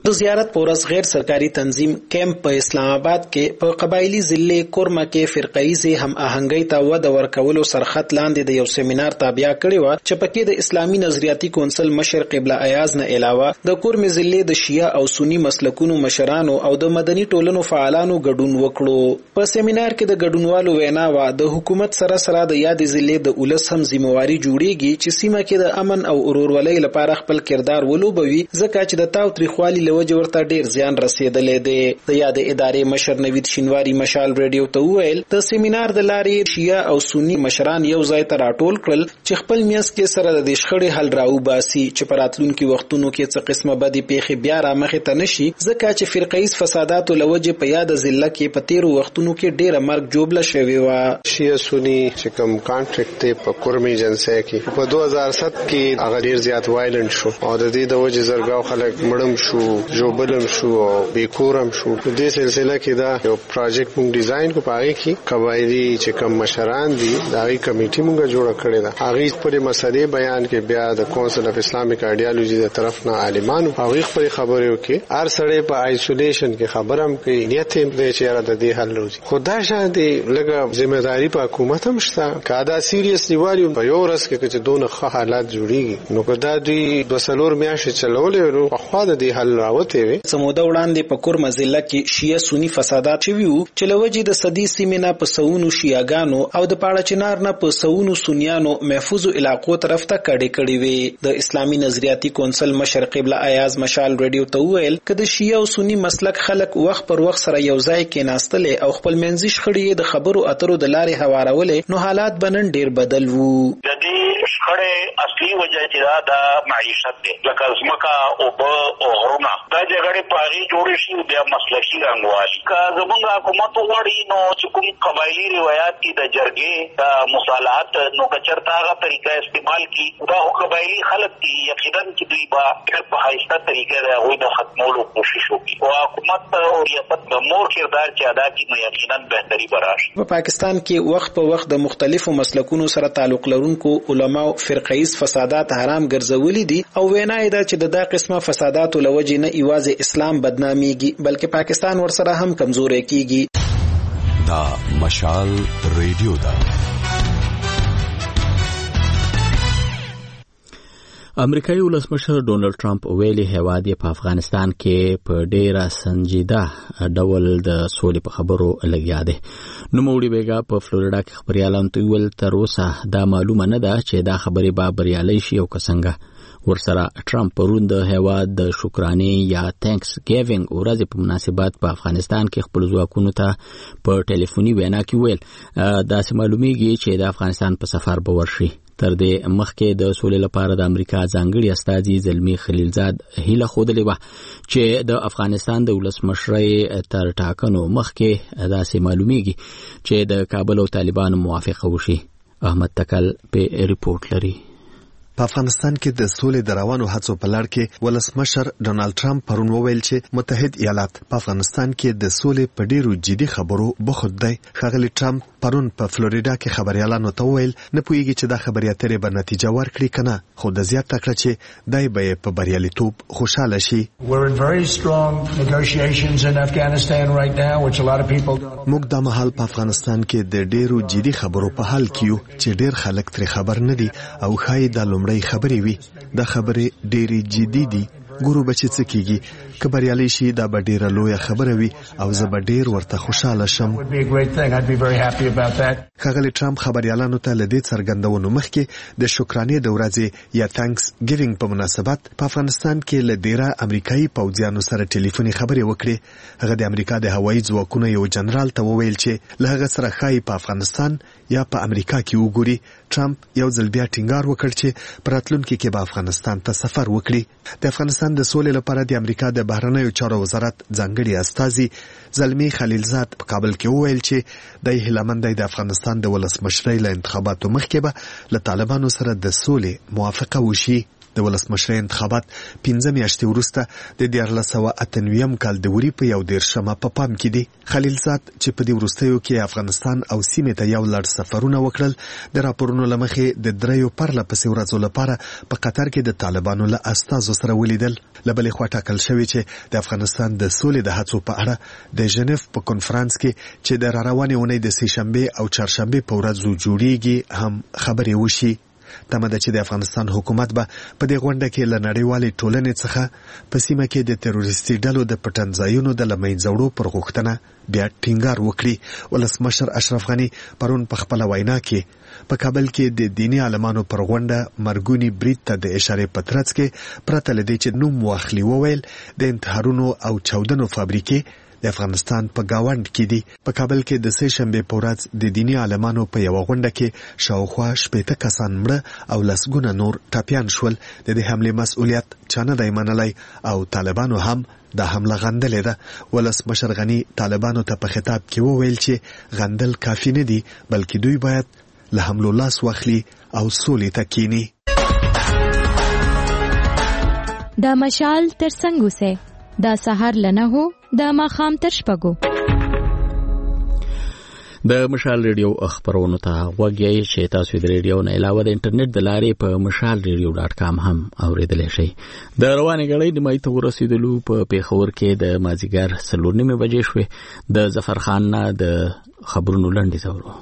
د زیارت پورس غیر سرکاري تنظیم کیمپ په اسلام آباد کې په قبایلی ضلع کورما کې فرقایي هم آهنګي ته ود ورکولو سرخط لاندې د یو سیمینار تابع کړی و چې پکې د اسلامي نظریاتي کونسل مشر قبله ایاز نه علاوه د کورمه ضلع د شیعه او سنی مسلکونو مشرانو او د مدني ټولنو فعالانو ګډون وکړو. په سیمینار کې د ګډونوالو وینا و د حکومت سره سره د یاد ضلع د اولس هم ذمہواری جوړیږي چې سیمه کې د امن او ورورولۍ لپاره خپل کردار ولوبوي ځکه چې د تاو تریخوالي وجه ورته ډیر زیان رسیدلې دی. د یاد ادارې مشر نوید شینواری مشال ریډیو ته وویل د سیمینار د لارې شیعه او سنی مشران یو ځای ته راټول کړل چې خپل میاس کې سره د شخړې حل راوباسي چې په راتلونکي وختونو کې څه قسمه بدی پیښې بیا را مخې ته نشي ځکه چې فرقایي فساداتو لوجه په یاد ضلع کې په تیرو وختونو کې ډیره مرګ جوړه شوې و. شیعه سنی چې کوم کانټریکټ ته په کورمي جنسه کې په دوه هزار سات کې هغه ډیر زیات وایلنت شو او د دې د وجه زرګاو خلک مړم شو جو بلم شو او بیکورم شو. په دې سلسله کې دا یو پروجیکټ مونږ ډیزاین کو پاره کې قبایلی چې کوم مشران دي دا غي کمیټي مونږ جوړ کړی دا هغه پر مسلې بیان کې بیا د کونسل اف اسلامیک ایډیالوژي د طرف نه عالمانو هغه پر خبرې وکي هر سړی په آیسولیشن کې خبرم کوي نیت یې دې چې را د دې حل روزي خدا شاندي لګه ځمېداري په حکومت هم شته کادا سیریس نیوالي په یو ورځ کې چې دونه ښه حالات جوړیږي نو کدا دوی د سلور میاشتې چلولې نو په خوا د دې حل راوته وي. سموده وړاندې په کورمه ضلع کې شیعه سنی فسادات شوي وو چې لوجې د صدی سیمه په سونو شیعاګانو او د پاړه چنار نه په سونو سنیانو محفوظ علاقو طرف ته کډې کړې وي. د اسلامي نظریاتي کونسل مشر قبله ایاز مشال ریډیو ته ویل کده شیعه او سنی مسلک خلک وخت پر وخت سره یو ځای کې ناستلې او خپل منځي شخړې د خبرو اترو د لارې هوارولې نو حالات بنن ډیر بدل وو. د دې شخړې اصلي وجه چې دا معیشت دی لکه ځمکه او په غرونه دا جګړې پاري جوړې شي بیا مسلکي رنګوالي که زموږ حکومت وغواړي نو چې کوم قبایلی روایت دي د جرګې د مصالحت نو کچرتا هغه طریقه استعمال کی دا قبایلی خلک دي یقینا چې دوی به په هیڅ طریقه د هغوی د ختمولو کوشش وکړي او حکومت او ریاست د مور کردار چې ادا کړي نو یقینا بهتري به راشي. په پاکستان کې وخت په وخت د مختلفو مسلکونو سره تعلق لرونکو علماو فرقایي فسادات حرام ګرځولي دي او وینا یې ده چې د دا قسمه فسادات لوجې نه ایواز اسلام بدناميږي بلکې پاکستان ورسره هم کمزوري کیږي. دا مشال ریډیو دا امریکایي ولسمشر ډونلډ ټرمپ ویلي هیواد په افغانستان کې په ډیره سنجیده ډول د سولې په خبرو لګیا دی. نو موړي بیګا په فلوریدا کې خبريالان ته ویل تر اوسه دا معلومه نه ده چې دا خبرې به بریالي شي او څنګه. ورسره ټرمپ پرون د هیواد د شکرانې یا تانکس ګیوینګ ورځ په مناسبت په افغانستان کې خپل ځواکونو ته په ټلیفوني وینا کې ویل دا سم معلومیږي چې د افغانستان په سفر به ورشي. تر دې مخکې د سولې لپاره د امریکا ځانګړي استازي زلمی خلیلزاد هیله خوده و چې د افغانستان د ولسمشرۍ تر ټاکنو مخکې دا سم معلومیږي چې د کابل او طالبانو موافقه وشي. احمد تکل په ریپورت لري. په افغانستان کې د سولې د روانو هڅو په لړ کې ولسمشر ډونالد ټرمپ پرون وویل چې متحد ایالات په افغانستان کې د سولې په ډیرو جدي خبرو بوخت دی. ښاغلی ټرمپ پرون په فلوریدا کې خبريالانو ته وویل نه پوهیږي چې دا خبرې اترې به نتیجه ورکړي کنه خو د زیات تکړه چې دای به په بریالیتوب خوشاله شي. موږ د مهال په افغانستان کې د ډیرو جدي خبرو په حال کې یو چې ډیر خلک تر خبر نه دي او خای د لومړی خبرې وي دا خبرې ډېری جدي دي. ګورو بچی څه کیږي که بریالي شي دا به ډیره لویه خبره وي او زه به ډیر ورته خوشاله شم. ښاغلی ټرمپ خبريالانو ته له دې څرګندونو مخکې د شکرانې د ورځې یا تانکس ګیوینګ په مناسبت په افغانستان کې له ډیره امریکایي پوځیانو سره ټلیفوني خبرې وکړې. هغه د امریکا د هوایي ځواکونو یو جنرال ته وویل چې له هغه سره ښایي په افغانستان یا په امریکا کې وګوري. ټرمپ یو ځل بیا ټینګار وکړ چې په راتلونکي کې به افغانستان ته سفر وکړي. د افغانستان د سولې لپاره د امریکا د بهرنیو چارو وزارت ځانګړي استازي زلمی خلیلزاد په کابل کې وویل چې د هیلمند د افغانستان د ولسمشرۍ له انتخاباتو مخکې به له طالبانو سره د سولې موافقه وشي. د ولسمشر انتخابات پنځه میاشتې وروسته د دیارلس سوه اته نوي کال د وري په یو دیرشمه په پام کې دي. خلیلزاد چې په دې وروستیو کې افغانستان او سیمې ته یو لړ سفرونه وکړل د راپورونو له مخې د دریو پرله پسې ورځو لپاره په قطر کې د طالبانو له استازو سره ولیدل. له بلې خوا ټاکل شوی چې د افغانستان د سولې د هڅو په اړه د ژنیف په کنفرانس کې چې د راروانې اونۍ د سې شنبې او چهارشنبې په ورځو جوړیږي هم خبرې وشي. تمه ده چې د افغانستان حکومت به په دې غونډه کې له نړیوالې ټولنې څخه په سیمه کې د تروریستي ډلو د پټنځایونو د له منځه وړو پر غوښتنه بیا ټینګار وکړي. ولسمشر اشرف غني پرون په خپله وینا کې په کابل کې د دیني عالمانو پر غونډه مرګونی برید ته د اشارې په ترڅ کې پرته له دې چې نوم واخلي وویل د انتحارونو او چاودنو فابریکې د افغانستان په گاوند کې دي. په کابل کې د سې شنبې په ورځ د دیني عالمانو په یو غونډه کې شاوخوا شپېته کسان مړه او لسګونه نور ټپیان شول. د دې حملې مسؤلیت چا نه دی منلی او طالبانو هم دا حمله غندلې ده. ولسمشر غني طالبانو ته په خطاب کې وویل چې غندل کافي نه دي بلکې دوی باید له حملو لاس واخلي او سولې ته کینی. دا مشال تر څنګ اوسه دا سحر لنه هو دا ماخام تر شپږو. د مشال ریډیو خبرونو ته غوږی چې تاسو د ریډیو نه علاوه د انټرنیټ د لارې په مشال ریډیو ډاټ کام هم اوریدلی شئ. د روانې غړۍ د مای ته ورسېدلو په پیښور کې د مازیګر څلور نیمې بجې شوې. د ظفر خان نه د خبرونو لنډیز اورو.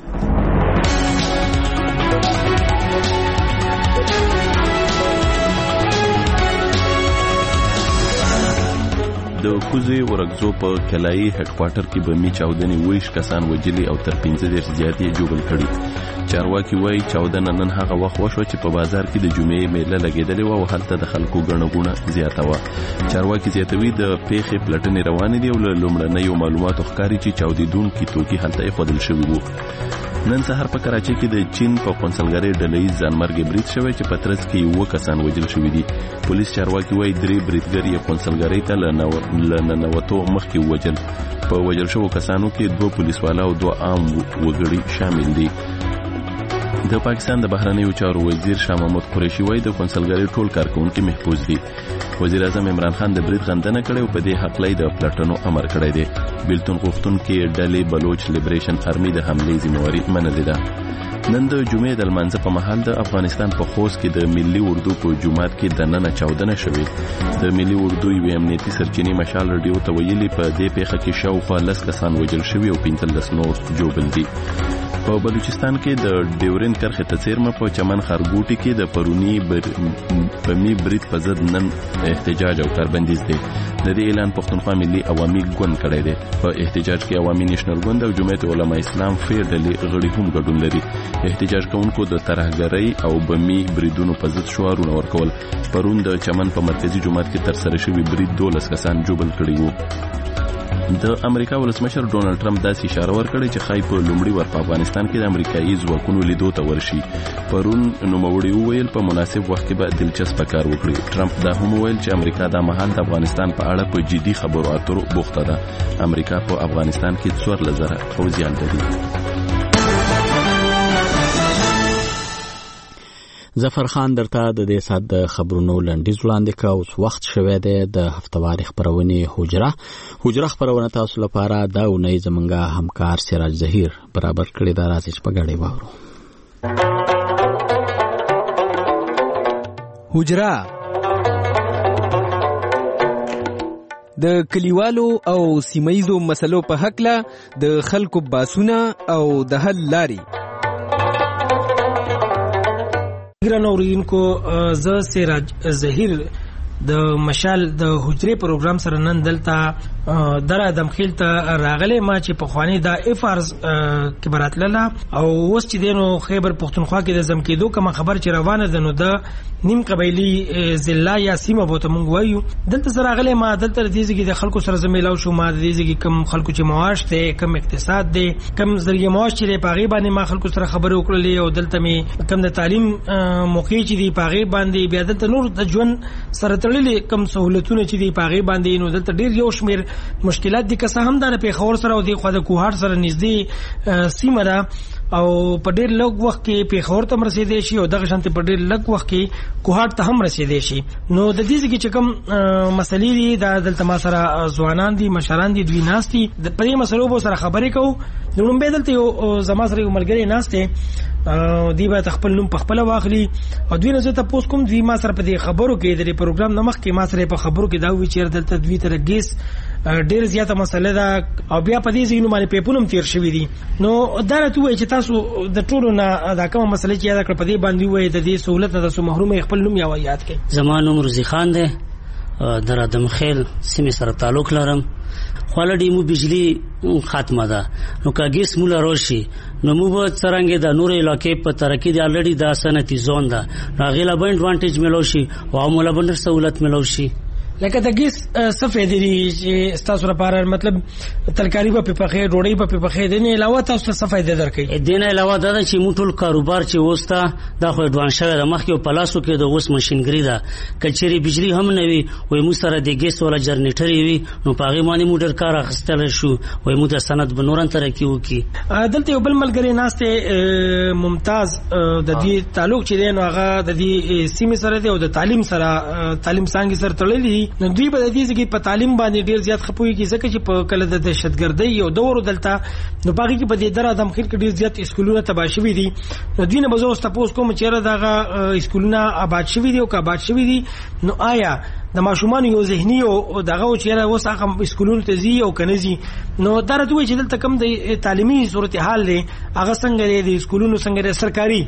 د کوزي ورغزو په کلایي هډ کوارټر کې بمي چاودنې ویش کسان وجلي او تر پنځه دېرش زیاتې جوړل کړي. چارواکي وایي چاودنه نن هغه وخت وشوه چې په بازار کې د جمعې میله لګېدلې وه او هلته د خلکو ګڼه ګوڼه زیاته وه. چارواکي زیاتوي د پیښې پلټنې روانې دي او له لومړنیو معلوماتو ښکاري چې چاودېدونکي توکي هلته ایښودل شوي وو. نن سهار په کراچۍ کې د چین په قونسلګرۍ ډلهییز ځانمرګي برید شوی چې په ترڅ کې اووه کسان وژل شوي دي. پولیس چارواکي وایي درې بریدګر یې قونسلګرۍ ته له ننوتو مخکې ووژل. په وژل شوو کسانو کې دوه پولیسوالا او دوه عام وګړي شامل دي. د پاکستان د بهرنیو چارو وزیر شاه محمود قریشي وایي د قونسلګرۍ ټول کارکونکي محفوظ دي. وزیر اعظم عمران خان د برید غندنه کړې او په دې هکله د پلټنو امر کړی دی. بیلتون غوښتونکي ډلې بلوچ لیبریشن آرمي د حملې ذمہواري منلې ده. نن د جمعې د لمانځه په مهال د افغانستان په خوست کې د ملي اردو په جومات کې د ننه چاودنه شوې. د ملي اردو یوې امنیتي سرچینې مشال رادیو ته ویلي په دې پیښه کې شاوخوا لس کسان وژل شوي او پنځلس نور ژوبل دي. په بلوچستان کې د ډیورین کرښې ته څیرمه په چمن خارګوټي کې د پرونی بمي برید په ضد نن احتجاج او کاربندیز دی. د دې اعلان پښتونخوا ملي عوامي ګوند کړی دی. په احتجاج کې عوامي نیشنل ګوند او جمعیت علماء اسلام فیر ډلې غړي هم ګډون لري. احتجاج کوونکو د ترهګرۍ او بمي بریدونو په ضد شعارونه ورکول. پرون د چمن په مرکزي جومات کې ترسره شوي برید دولس کسان ژوبل کړي وو. د امریکا ولسمشر ډونالد ټرمپ داسې اشاره ورکړې چې ښایي په لومړي ور په افغانستان کې د امریکایي ځواکونو لیدو ته ورشي. پرون نوموړي وویل په مناسب وخت کې به دلچسپه کار وکړي. ټرمپ دا هم وویل چې امریکا دا مهال د افغانستان په اړه په جدي خبرو اترو بوخته ده. امریکا په افغانستان کې څوارلس زره پوځیان لري. ظفر خان درته د دې سات د خبرونو لنډیز وړاندې کا. اوس وخت شوه دی د هفتواري خبرونه حجره حجره خبرونه تاسو لپاره دا اونۍ زمونږه همکار سراج ظهیر برابر کړی دا راځي چې په غړې وورو. حجره د کلیوالو او سیمایزو مسلو په حق له د خلکو باسونه او د حل لاري. ګران اوریدونکو زه سراج ظهیر د مشال د حجره پروګرام سره نن دلته در ادم خیل ته راغلی ما چې په خواني د افارز کې براتله او اوس چې دینو خیبر پښتونخوا کې د زم کېدو کوم خبر چې روانه ده نو د نیم قبایلی ضلع یا سیمه بوته مونږ وایو دلته سره راغلی ما دلته د دې کې د خلکو سره زمیلاو شو ما د دې کې کم خلکو چې معاش ته کم اقتصاد دی کم ذریعہ معاش چې په غیبه باندې ما خلکو سره خبرې وکړلې او دلته می کم د تعلیم موقع چې دی په غیبه باندې بیا دلته نور د ژوند سره تړلې کم سہولتونه چې دی په غیبه باندې نو دلته ډیر یو شمیر مشکلات دي که څه هم د په خور سره او د خو د کوهار سره نږدې سیمه ده او په ډېر لږ وخت کې پیښور ته رسیدي شي او دغه شانتي په ډېر لږ وخت کې کوهاټ ته هم رسیدي شي. نو د دې ځکه چې کوم مسلې دي د دلته ما سره ځوانان دي مشران دي دوی ناستي د پرې مسلو به سره خبرې کوو. نو لومبه دلته یو زما سره یو ملګری ناشته دی به خپل نوم په خپل واخلي او دوی نه زه تاسو کوم دوی ما سره په دې خبرو کې د پروګرام نمخ کې ما سره په خبرو کې دا وی چې دلته دوی تر ګیس ډېر زیاته مسله ده او بیا په دې ځینو باندې پیپونم تیر شوی دي. نو دا راته وایي چې تاسو د ټولو نه دا کومه مسله چې یاد کړ په دې باندې وایي د دې سہولت نه تاسو محروم خپل نوم یا یاد کړئ. زما نوم روزي خان دی، در ادم خیل سیمه سره تعلق لرم. خالدی مو بجلی ختمه ده نو کاګیس مولا روشي نو مو به څنګه د نور علاقې په ترقی دی الریډي دا سنتي زون ده راغله به اډوانټیج ملوشي او مولا بندر سہولت ملوشي. لکه د ګیس صفې دي چې تاسو لپاره مطلب ترکاری په پخې ډوډۍ په پخې دي نه علاوه تاسو ته صفې ده درکې دینه علاوه دا چې مو ټول کاروبار چې وستا د خو اډوانس شوی د مخ کې پلاسو کې د اوس ماشينګری ده کچري بجلی هم نه وي وای مو سره د ګیس ولا جنریټر وي نو پاغي باندې موټر کار اخستل شو وای مو د سند بنورن ترقی وکي. دلته یو بل ملګری ناشته ممتاز د دې تعلق چې دی نو هغه د دې سیمه سره دی او د تعلیم سره تعلیم څنګه سره تړلې نو دوی په دې ځکه په تعلیم باندې ډیر زیات خپوي کی ځکه چې په کله د دهشتګردۍ یو دور دلته نو باقي کې په دې در ادم خیر کې ډیر زیات اسکولونه تباه شوي دي. نو دوی نه بزو تاسو کوم چیرې دغه اسکولونه آباد شوي دي او که آباد شوي دي نو آیا د ماشومان یو ذهني او دغه چیرې اوس هغه اسکولونو ته زی او کنيزي نو درته وي چې دلته کم د تعلیمي صورتحال دی هغه څنګه دی اسکولونو څنګه سرکاري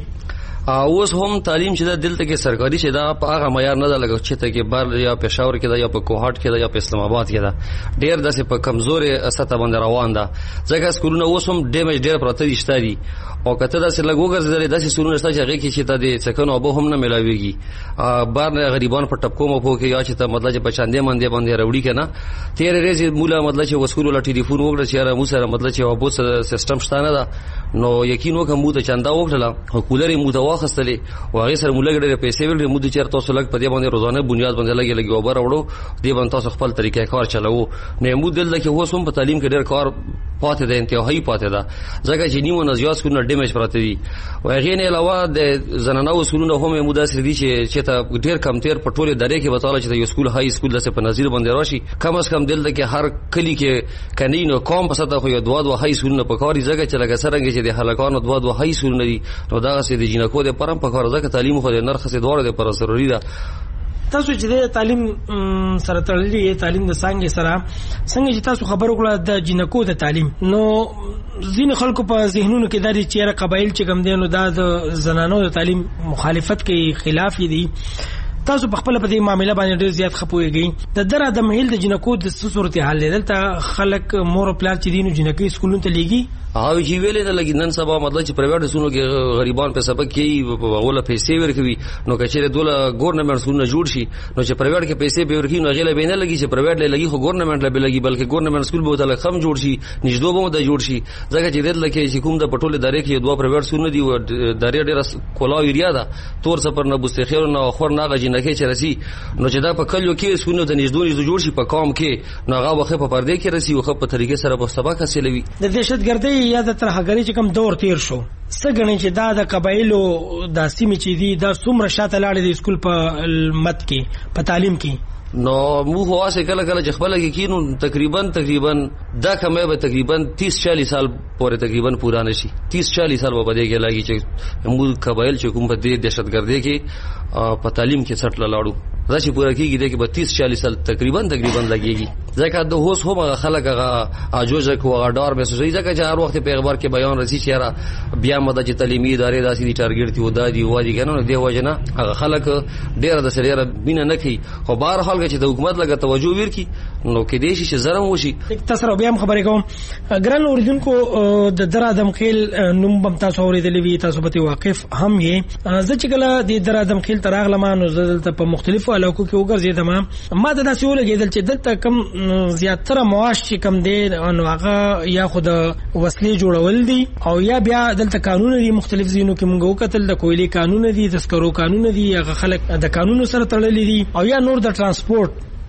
اوس هم تعلیم چې د دلته کې سرکاري چې دا په هغه معیار نه لګو چې ته کې بار یا پېښور کې دا یا په کوهاټ کې دا یا په اسلام آباد کې دا ډېر داسې په کمزورې سطح باندې روان ده ځکه سکولونه اوس هم ډیمیج ډېر پراته دي شته دي او کته داسې لګوګر زړې داسې سکولونه شته چې هغه کې چې ته د څکنو ابو هم نه ملاويږي بار نه غریبان په ټپکو مو په کې یا چې ته مطلب چې په چاندې باندې باندې راوړي کنه تیر ریزي مولا مطلب چې وسکول ولا ټلیفون وګړه چې را مو سره مطلب چې ابو سیستم شته نه ده نو یقین وکم مو ته چاندا وکړه او کولر مو ته واخستلې واغې سره مولا ګډه پیسې ورې مو د چیرته تاسو لګ په دې باندې روزانه بنیاد باندې لګي لګي اوبر وړو دې باندې تاسو خپل طریقې کار چلاو نه مو دل کې هو سم په تعلیم کې ډېر کار پاتې ده انتهایی پاتې ده ځکه چې نیمه نزیات سکولونه ډیمیج پراته دي او هغه نه علاوه د زنانو سکولونه هم مو داسې دي چې چې ته ډېر کم تیر په ټوله درې کې وتاله چې یو سکول هاي سکول دسه په نظر باندې راشي کم از کم دل کې هر کلی کې کنينو کوم په ساده خو یو دوا دوا هاي سکولونه په کاري ځکه چې لکه سرنګ چې د هلاکانو دوا دوا هاي سکولونه دي نو دا سه د جنکو د پرم په کار ځکه تعلیم خو د نرخ سه دوړه د پر ضروري ده. تاسو چې د تعلیم سره تړلې تعلیم د څنګه سره څنګه چې تاسو خبرو کړه د جنکو د تعلیم نو ځین خلکو په ذهنونو کې د چیرې قبایل چې کم دي نو د زنانو د تعلیم مخالفت کوي خلاف دي تاسو په خپل په دې معاملې باندې ډېر زیات خپويږي د در ادم هیل د جنکو د صورتحال دلته خلک مور پلار چې دینو جنکې سکولونو ته لګي او چې ویلې د لګینن سبا مطلب چې پرایویټ سکولونو کې غریبان په سبق کې وغوله پیسې ورکوي نو کچېره دوله ګورنمنت سکولونه جوړ شي نو چې پرایویټ کې پیسې به ورکوي نو غیله بینه لګي چې پرایویټ لګي خو ګورنمنت له لګي بلکې ګورنمنت سکول به تل خم جوړ شي نږدې به د جوړ شي ځکه چې دل کې چې کوم د پټوله دارې کې دوه پرایویټ سکولونه دي او دارې ډېر کولاو ایریا ده تور سفر نه بوسته خیر نه خور نه غجنه کې چې رسی نو چې دا په کلیو کې سکولونه د نږدې نږدې جوړ شي په قوم کې نو هغه وخت په پردې کې رسی او خو په طریقې سره په سبق حاصلوي د دهشتګردۍ یا د ترهګرۍ چې کوم دور تیر شو سګنې چې دا د قبایلو د سیمې چې دي دا څومره شاته لاړې د سکول په مت کې په تعلیم کې نو مو هو واسه کله کله چې خپل کې کینو تقریبا تقریبا دا کمه به تقریبا تیس چالیس سال پورې تقریبا پورا نشي تیس چالیس سال به دې کې لګي چې مو قبایل چې کوم په دې دهشتګردۍ کې په تعلیم کې سټل لاړو راشي پورا کېږي د کې به تیس چالیس سال تقریبا تقریبا لګيږي ځکه د هوس هم خلک هغه اجوزه کو هغه ډار محسوسي ځکه چې هر وخت پیغمبر کې بیان رسي چې را بیا مده چې تعلیمي ادارې داسې دي ټارګټ دی ودادي وادي کنه دی وجنه هغه خلک ډیر د سریره بینه نه کوي خو بهر حال چې د حکومت لګه توجه ورکي نو کې دې شي زرم وشي تاسو بیا هم خبرې کوم ګران اوریدونکو د در ادم خیل نوم بم تاسو اوریدلې وی تاسو به واقف هم یې زه چې کله د در ادم خیل تراغله ما نو زدلته په مختلفو علاقو کې وګرځیدم ما د داسې ولګیدل چې دلته کم زیاتره معاش چې کم دی نو هغه یا خود وسلې جوړول دي او یا بیا دلته قانون دي مختلف زینو کې موږ وکتل د کویلې قانون دي د سکرو قانون دي هغه خلک د قانون سره تړلې دي او یا نور د ترانسپورت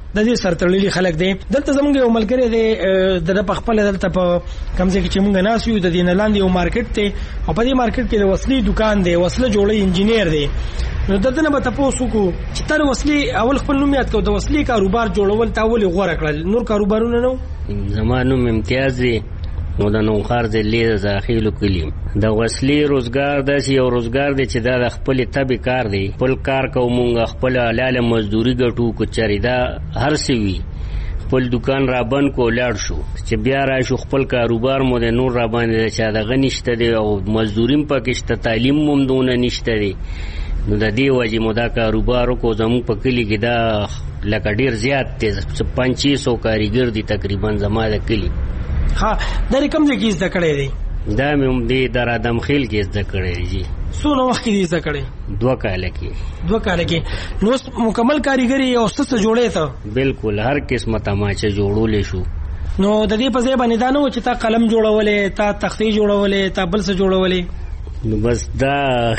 د دې سرتړلي خلک دي. دلته زمونږ یو ملګری دی د خپل دلته په کمزې کې چې مونږ ناس یو د دین لاندې یو مارکیټ ته او په دې مارکیټ کې د وسلې دکان دی، وسله جوړي انجینیر دی. نو دته نه به تاسو کو چې تر وسلې اول خپل نوم یاد کو د وسلې کاروبار جوړول تا ولې غوړه کړل، نور کاروبارونه نو؟ زمانو امتیاز دی نو د نوخار ضلع د داخلو کلیم د وسلې روزګار داسې یو روزګار دی چې دا د خپل تبي کار دی، خپل کار کو مونږ خپل حلاله مزدوري ګټو کو چریدا هر څه وی خپل دکان را بند کو لاړ شو چې بیا را شو خپل کاروبار مو د نور را باندې چې دا غنښت دی او مزدوریم پکشته تعلیم مم دونه نشته دی. نو د دې وجې مو دا کاروبار کو زموږ په کلی کې دا لکه ډیر زیات دی، پنځه سوه کاریګر دي تقریبا زما د کلی. ها دا کوم ځای کې زده کړی دی؟ دا مې هم دې در ادم خیل کې زده کړی دی. جی څونه وخت کې زده کړی؟ دوه کاله کې. دوه کاله کې نو مکمل کاریګری او څه جوړې ته؟ بالکل هر قسمه تماچه جوړولې شو. نو د دې په ځای باندې دا نه و چې تا قلم جوړولې، تا تختې جوړولې، تا بل څه جوړولې؟ نو بس دا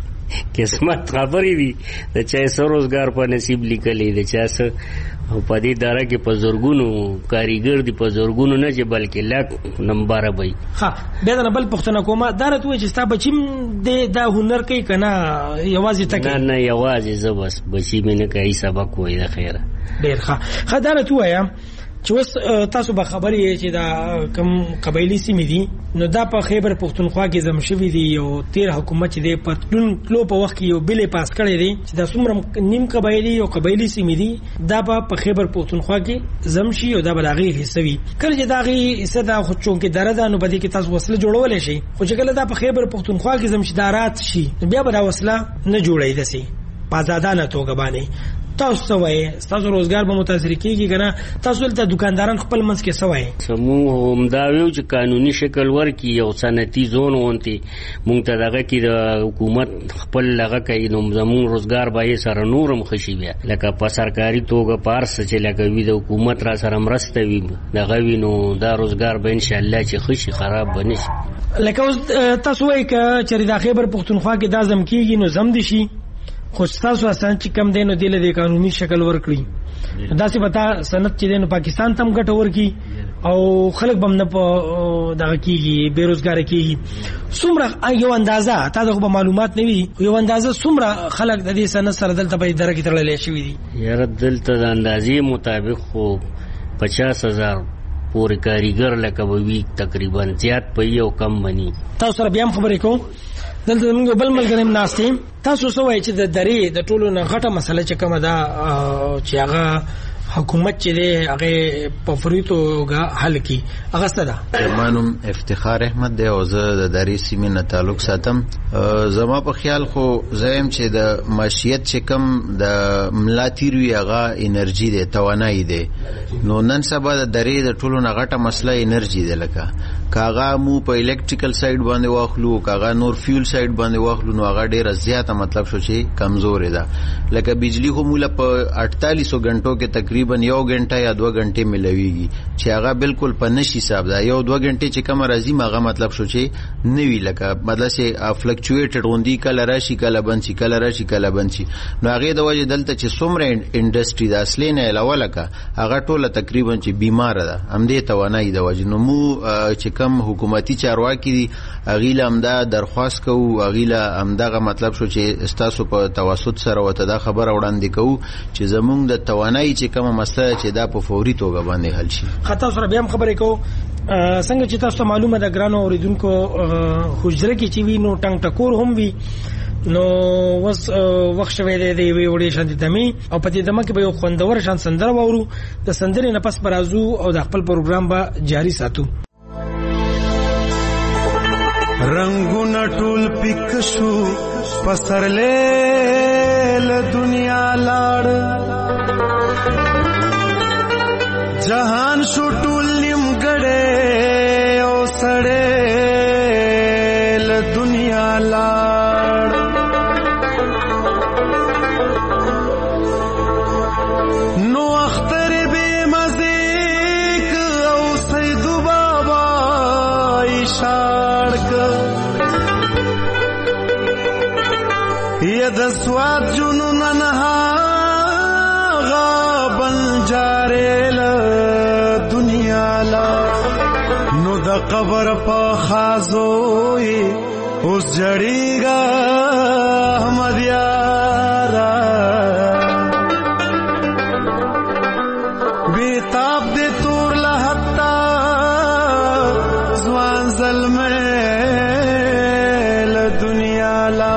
قسمت خبرې دي د چا څه روزګار په نصیب لیکلې د چا څه او په دې دره کې په زورګونو کاریګر دي، په زورګونو نه چې بلکې لاک نمبر وي. ها بیا دا بل پښتنه کومه دا راته چې ستا بچیم د دا هنر کوي کنه یوازې تک؟ نه نه یوازې زه بس بچی مې نه کوي سبق وای د خیره. ډیر ښه. ښه دا راته وایم چې اوس تاسو به خبرې یې چې دا کوم قبایلی سیمې دي نو دا په خیبر پښتونخوا کې زم شوي دي، یو تیر حکومت چې دی په تلو په وخت کې یو بل پاس کړی دی چې دا څومره نیم قبایلی او قبایلی سیمې دي دا په خیبر پښتونخوا کې زم شي او دا به د هغې حصه وي. کله چې د هغې حصه دا خو چونکې دره ده نو په دې کې تاسو وسله جوړولی شئ، خو چې کله دا په خیبر پښتونخوا کې زم شي دا رات شي بیا به دا وسله نه جوړوي داسې په ازادانه توګه باندې. تاسو څه وایي؟ ستاسو روزګار به متاثر کېږي که نه؟ تاسو دلته دکانداران خپل منځ کې څه وایي؟ موږ همدا ویو چې قانوني شکل ورکړي، یو صنعتي زون غوندې موږ ته دغه کې د حکومت خپل دغه کوي نو زموږ روزګار به یې سره نور هم ښه شي، بیا لکه په سرکاري توګه په هر څه چې لکه وي د حکومت را سره مرسته وي دغه وي نو دا روزګار به انشاءالله چې ښه شي، خراب به نه شي. لکه اوس تاسو وایي که چېرې د خیبر پښتونخوا کې دا زم کېږي نو زم دي شي، خو ستاسو اسان چې کم دی نو دی له د قانوني شکل ورکړي داسې به تا صنعت چې دی نو پاکستان ته هم ګټه ورکړي او خلک به هم نه په دغه کېږي بېروزګاره کېږي. څومره یو اندازه تا د خو به معلومات نه وي، یو اندازه څومره خلک د دې صنعت سره دلته په اداره کې تړلی شوي دي؟ یاره دلته د اندازې مطابق خو پچاس هزار پورې کاریګر لکه به وي تقریبا، زیات په یو کم بني. تاسو سره بیا هم خبرې کوم. دلته زموږ بل ملګری هم ناست دی. تاسو څه وایئ چې د درې د ټولو نه غټه مسله چې کومه ده چې هغه حکومت چې دی هغې په فوري توګه حل کړي هغه څه ده؟ زما نوم افتخار احمد دی او زه د درې سیمې نه تعلق ساتم. زما په خیال خو زه یم چې د معیشت چې کوم د ملا تیر وي هغه انرژي دی، توانایي دی. نو نن سبا د درې د ټولو نه غټه مسله انرژي دی. لکه کاغه مو په الکتریکل سایډ باندې واخلو، کاغه نور فیول سایډ باندې واخلو نو هغه ډیره زیاته مطلب شو چې کمزورې ده. لکه بجلی خو مولا په اړتالیسو غنټو کې تقریبا یو غنټه یا دوه غنټې ملويږي چې هغه بالکل په نشي حساب ده. یو دوه غنټې چې کوم راځي هغه مطلب شو چې نوی لکه مطلب چې فلکچویټډ غوندي کله راشي کله بند شي کله راشي کله بند شي. نو هغه د وجه دلته چې څومره انډستری د اصلي نه علاوه لکه هغه ټوله تقریبا چې بیمار ده هم دې توانایي د وجه. نو مو چې کم حکومتي چارواکي دي اغیله همدا درخواست کوو، اغیله همدغه مطلب شو چې استاسو په توسط سره وته دا خبره وړاندې کوو چې زمونږ د توانایي چې کومه مسله چې دا په فوري توګه باندې حل شي. خطا سره بیا هم خبرې کوو. څنګه چې تاسو معلومه ده ګرانو اوریدونکو حجره کې چې وي نو ټنګ ټکور هم وي نو وس وخت شوی دی د یوې وړې شانتې دمې او په دې دمه کې به یو خوندور شان سندره واورو. د سندرې نه پس به راځو او د خپل پروګرام به جاري ساتو. رنگونه ټول پک شو پسرلې له دنیا لاړ، جهان شو ټول نیمګړی او سړی له دنیا لاړ. نو اختر بے مزیک او سیدو بابا اشار ید سواد جنون نها غابن جا د قبر په خازوي اوس جړېږه احمد یارا بیتاب دې تور لحتا ځوان زلمه له دنیا لا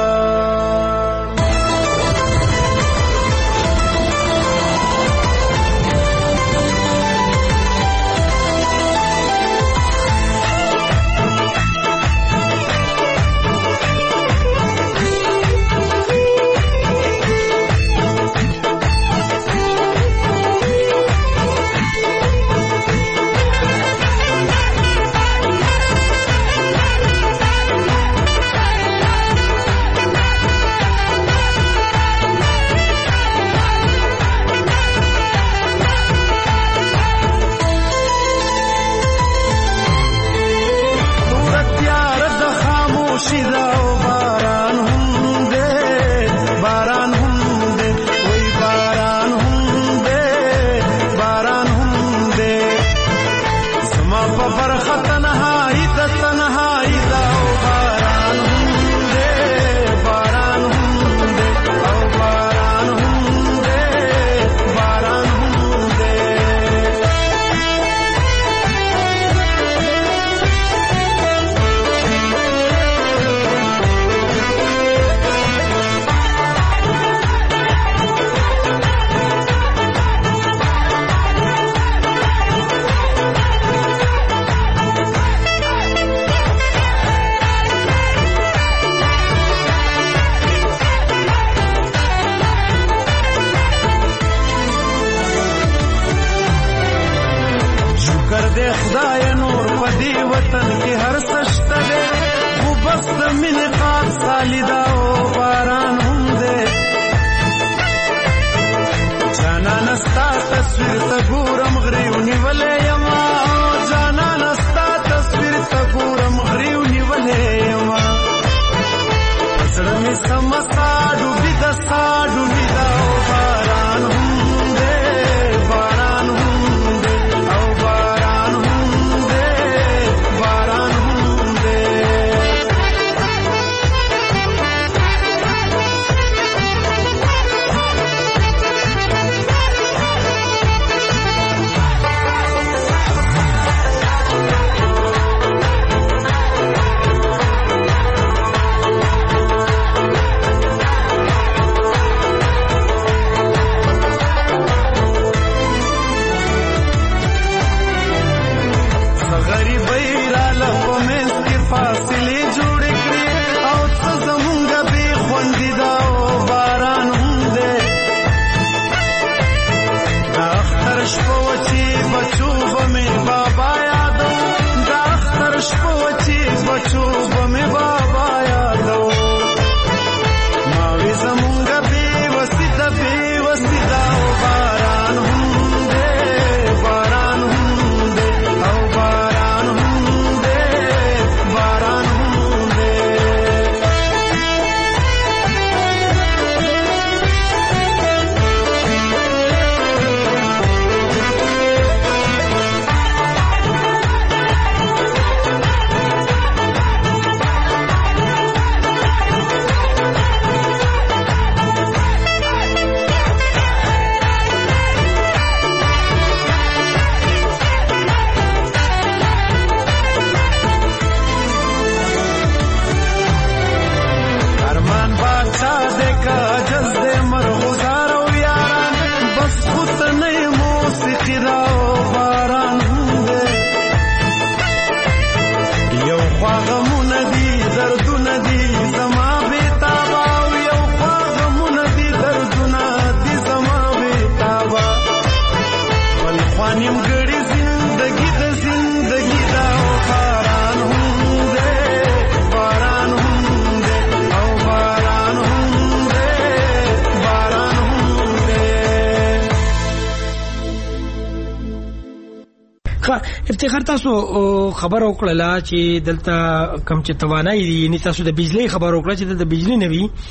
افتخار تاسو خبر وکړه چې دلته کم چې توانایي دي نه تاسو د بجلی خبر وکړه چې د بجلی نه وي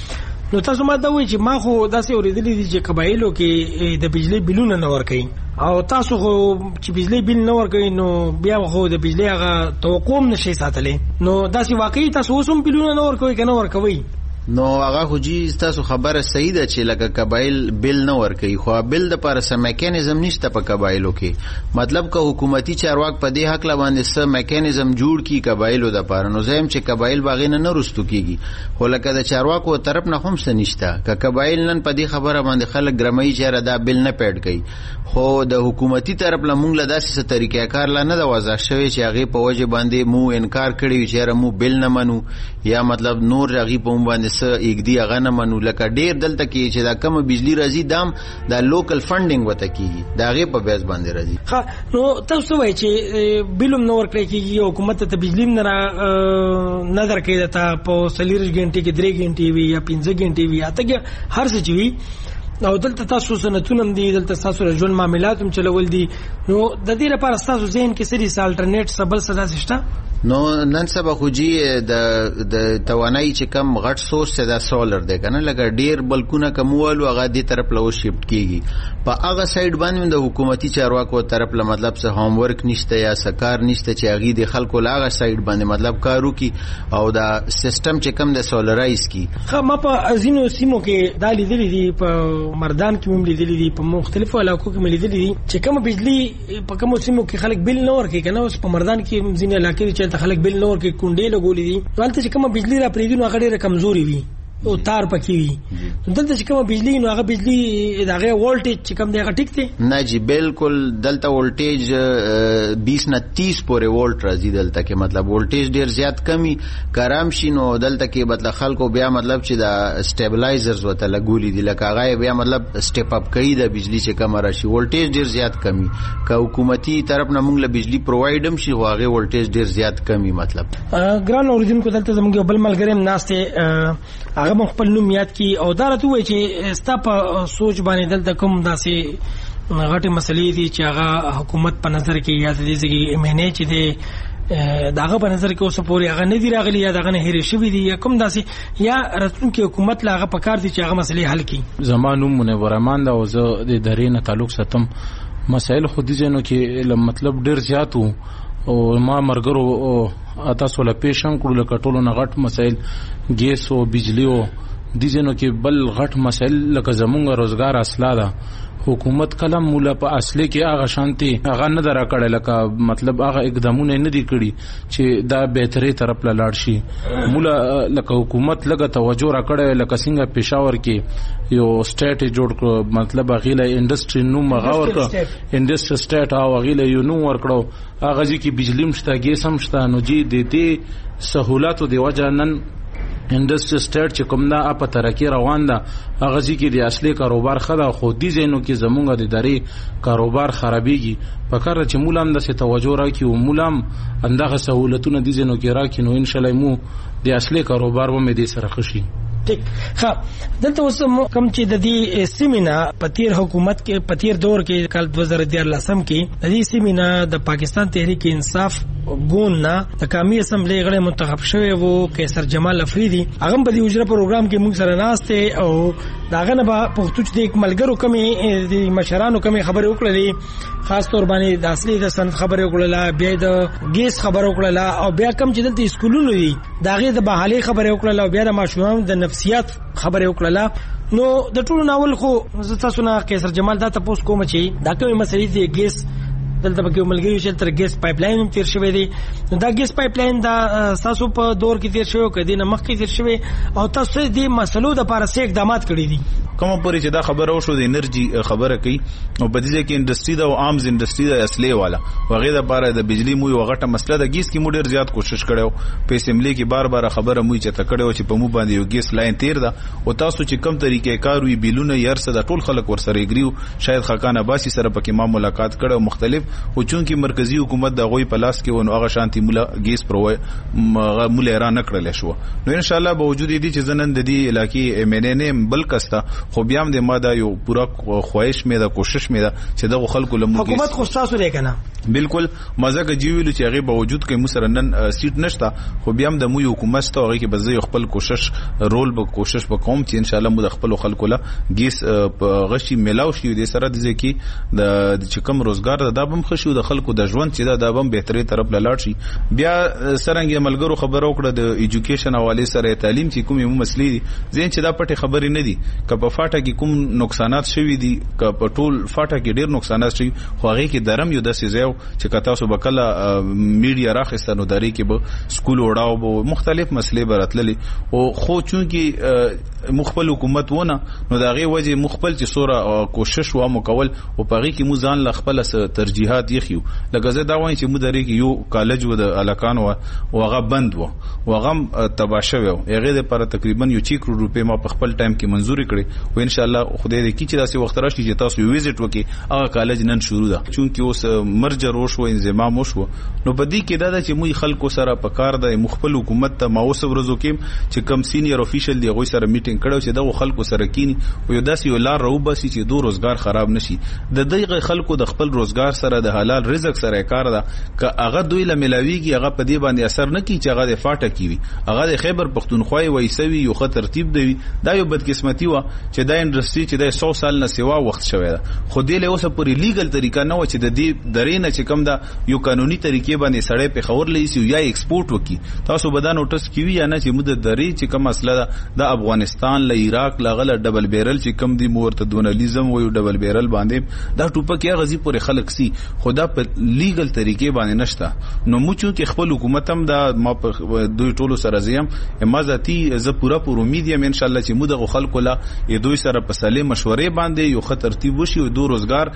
نو تاسو ما دا وایي چې ما خو داسې اورېدلې دي چې قبایلو کې د بجلی بلونه نه ورکوي او تاسو خو چې بجلی بل نه ورکوي نو بیا خو د بجلی هغه توقع هم نشي ساتلی نو داسې واقعي تاسو اوس هم بلونه نه ورکوي که نه ورکوي؟ نو هغه خو جی تاسو خبره صحیح ده چې لکه قبایل بل نه ورکوي خو بل د پر سم میکانیزم نشته په قبایلو کې مطلب که حکومتي چارواک په دې حق لا باندې سم میکانیزم جوړ کی قبایلو د پر نو زم چې قبایل باغینه نه رستو کیږي خو لکه د چارواکو طرف نه هم څه نشته که قبایل نن په دې خبره باندې خلک ګرمای چې دا بل نه پیډ کوي خو د حکومتي طرف له مونږ له داسې طریقې کار لا نه د واضح شوی چې هغه په وجه باندې مو انکار کړی چې مو بل نه منو یا مطلب نور هغه په باندې س یګدي هغه نه منو لکه ډیر دلته کې چې دا کم بجلی راځي دام دا لوکل فندینګ وته کیږي دا هغه په بیس باندې راځي. ها نو تاسو وایي چې بلوم نور کړی کیږي حکومت ته بجلی نه نه درکې تا په سلیرش غنټه کې درې غنټې وي یا پنځه غنټې وي اته هر څه وي او دلته تاسو سنتونم دي دلته تاسو ژوند معاملات هم چلول دي نو د دې لپاره تاسو ذهن کې سری سالټرنیټ سبل صدا سشته نو نن سبا خو جی د د توانایي چې کم غټ سورس دا سولر دی کنه لکه ډیر بلکونه کمول او هغه دې طرف له شفت کیږي په هغه سایډ باندې د حکومتي چارواکو طرف له مطلب څه هوم ورک نشته یا سکار نشته چې هغه د خلکو لاغه سایډ باندې مطلب کارو کی او دا سیستم چې کم د سولرایز کی خو ما په ازینو سیمو کې دا لیدلې دي په مردان کې هم لیدلې دي په مختلفو علاقو کې لیدلې دي چې کوم بجلی په کوم سیمو کې خلک بل نه ورکوي کنه اوس په مردان کې ځینې علاقې چې خلک بل نور کې کونډې لګولې دي ولته چې کومه بجلی را پریدي نو هغه ډېره کمزوري وي او تار پکې وي دلته چې کومه بجلی نو هغه بجلی دغه وولټیج چې کوم دی هغه ټیک دی نه جی بالکل دلته وولټیج بیس نه تیس پورې وولټ راځي دلته کې مطلب وولټیج ډیر زیات کمی کارام شي نو دلته کې مطلب خلکو بیا مطلب چې دا سټیبلایزرز وته لګولې دي لکه هغه بیا مطلب سټیپ اپ کوي د بجلی چې کم راشي وولټیج ډیر زیات کمی که حکومتي طرف نه موږ له بجلی پرووایډ هم شي هغه وولټیج ډیر زیات کمی مطلب ګران اوریدونکو دلته زموږ بل ملګری ناشته هغه خپل نوم یاد کی او دا راته وایي چې ستا په سوچ باندې دلته کوم داسې غټه مسلې دي چې هغه حکومت په نظر کې یا د دې کې مهنه چې دی داغه په نظر کې اوس پورې هغه نه دی راغلی یا دغه نه هېر شوی دی یا کوم داسې یا راتلونکي حکومت لا هغه پکار دي چې هغه مسلې حل کړي. زمانو منور رحمان دا او زه د ادارې نه تعلق ساتم مسایل خو دي جنو کې مطلب ډیر زیات وو او ما مرګرو تاسو له پیشن کړو لکه ټولو نه غټ مسایل ګیس او بجلی او دي جنو کې بل غټ مسایل لکه زمونږ روزګار اصله ده حکومت کلم مولا په اصلي کې هغه شانتي هغه نه درا کړل لکه مطلب هغه اقدامونه نه دي کړی چې دا بهتري طرف لا لاړ شي مولا لکه حکومت لګه توجه را کړل لکه څنګه پېښور کې یو سټیټ جوړ کړ مطلب غیله انډستری نو مغاور کړ انډستری سټیټ او غیله یو نو ور کړو هغه چې بجلی مشته ګیس هم شته نو جی د دې سہولاتو دی وجه نن انډستری سټیټ چې کوم دا په ترقی روان ده هغه ځکه د اصلي کاروبار خدا خو دي زینو کې زمونږ د ادارې کاروبار خرابېږي په کار چې مولام د څه توجه راکې او مولام اندغه سہولتونه دي زینو کې راکې نو ان شاء الله مو د اصلي کاروبار و مې دې سره خشي. ټیک ها دلته اوس کوم چې د دې سیمینا پتیر حکومت کې پتیر دور کې کال دو هزار دیارلسم کې د دې سیمینا د پاکستان تحریک انصاف ګون نه د قومي اسمبلی غړي منتخب شوی وو قیصر جمال افریدي هغه په دې اجرا پروګرام کې موږ سره ناشته او داغه نه په پښتو چې د ملګرو کمی د مشرانو کمی خبرې وکړلې خاص تور باندې د اصلي د سند خبرې وکړله بیا د ګیس خبرې وکړله او بیا کم چې دلته اسکولونو دي داغه د بحالي خبرې وکړله او بیا د ماشومان د نفسیات خبرې وکړله نو د ټولو ناول خو تاسو نه قیصر جمال دا تاسو کوم چې دا کومه مسلې دي ګیس دلته په کوم ملګری چې تر ګیس پایپ لاین هم تیر شوی دی دا ګیس پایپ لاین دا تاسو په دور کې تیر شوی کدي نه مخکې تیر شوی او تاسو دې مسلو د لپاره څه اقدامات کړی دي کوم پورې چې دا خبره وشو د انرژي خبره کوي او په دې کې انډستری دا او عامز انډستری دا اصلي والا وغه د لپاره د بجلی مو یو غټه مسله د ګیس کې مو ډیر زیات کوشش کړو په اسمبلی کې بار بار خبره مو چې تکړه چې په مو باندې یو ګیس لاین تیر دا او تاسو چې کم طریقې کار وی بیلونه یارسه د ټول خلک ور سره یګریو شاید خاکان عباسی سره پکې ما ملاقات کړو مختلف او چونکی مرکزی حکومت د غوي پلاس کې ونه هغه شانتي مولا ګیس پروي مولا را نکړل شو نو ان شاء الله به وجود دي چې زنن د دې علاقې امننه بل کستا خو بیا هم د ماده یو پورا خواهش مې دا کوشش مې دا چې د خلکو لمو حکومت خو تاسو لري کنه بالکل مزه کې جیویل چې هغه باوجود کې مسرنن سیټ نشتا خو بیا هم د مو حکومت ته هغه کې بزې خپل کوشش رول به کوشش وکوم چې ان شاء الله مو د خپل خلکو له ګیس غشي ملاو شي د سره د ځکه د چې کوم روزګار د بم خشي د خلکو د ژوند چې د بم بهتري طرف لاړ شي بیا سرنګ ملګرو خبرو کړه د ایجوکیشن حواله سره تعلیم چې کومه مسلې دي زین چې دا پټه خبرې نه دي که په فاټه کې کوم نقصانات شوي دي که په ټول فاټه کې ډیر نقصانات شوي خو هغه کې درم یو د سيزو چې کتا سو بکله میډیا راخستانو داري کې به سکول وړاو به مختلف مسلې براتللي او خو چونکی مخبل حکومت ونه نو داغه وجه مخبل چې سوره کوشش و مکول او پغی کې مو ځان ل خپل ترجیحات یخیو لکه زه دا وایم چې مو داري کې یو کالج و د الکان و هغه بند و هغه تباشوي هغه د پر تقریبا یو چی کروڑ روپے ما په خپل ټایم کې منزوري کړې او ان شاء الله خدای دې کی چې داسې وخت راشي چې تاسو ویزټ وکړي هغه کالج نن شروع ده چونکی اوس مرجر وشو انضمام وشو نو بدی کې دا چې موږ خلکو سره په کار د مخبل حکومت ته ماوس ورزو کې چې کم سینیئر افیشل دی غوي سره میټینګ کړو چې دا خلکو سره کینی او یو داسې یو لار راو باسي چې دوه روزګار خراب نشي د دغه خلکو د خپل روزګار سره د حلال رزق سره کار ده ک هغه دوی لملاویږي هغه په دې باندې اثر نه کوي چې هغه د فاټه کیوي هغه د خیبر پختونخوا وایسوي یو خطر ترتیب دی دا یو بدقسمتي و چې دا انډستری چې د سو سال نه سیوا وخت شوی ده خو دې له اوسه پوری لیګل طریقه نه و چې د دې درې نه چې کم دا یو قانوني طریقې باندې سړی په خبر لېسی یا ایکسپورت وکي تاسو به دا نوټس کیوي یا نه چې مود درې چې کم مسله ده د افغانستان له عراق له غل ډبل بیرل چې کم دی مورته دونالیزم وایو ډبل بیرل باندې دا ټوپک یا غزي پورې خلک سي خدا په لیګل طریقې باندې نشته نو موږ چې خپل حکومت هم دا ما په دوی ټولو سره زیم ما ذاتی ز پورا پور امید یم ان شاء الله چې موږ خلکو لا ی دوی سره په سالي مشورې باندې یو خطر ترتیب وشي او دو روزګار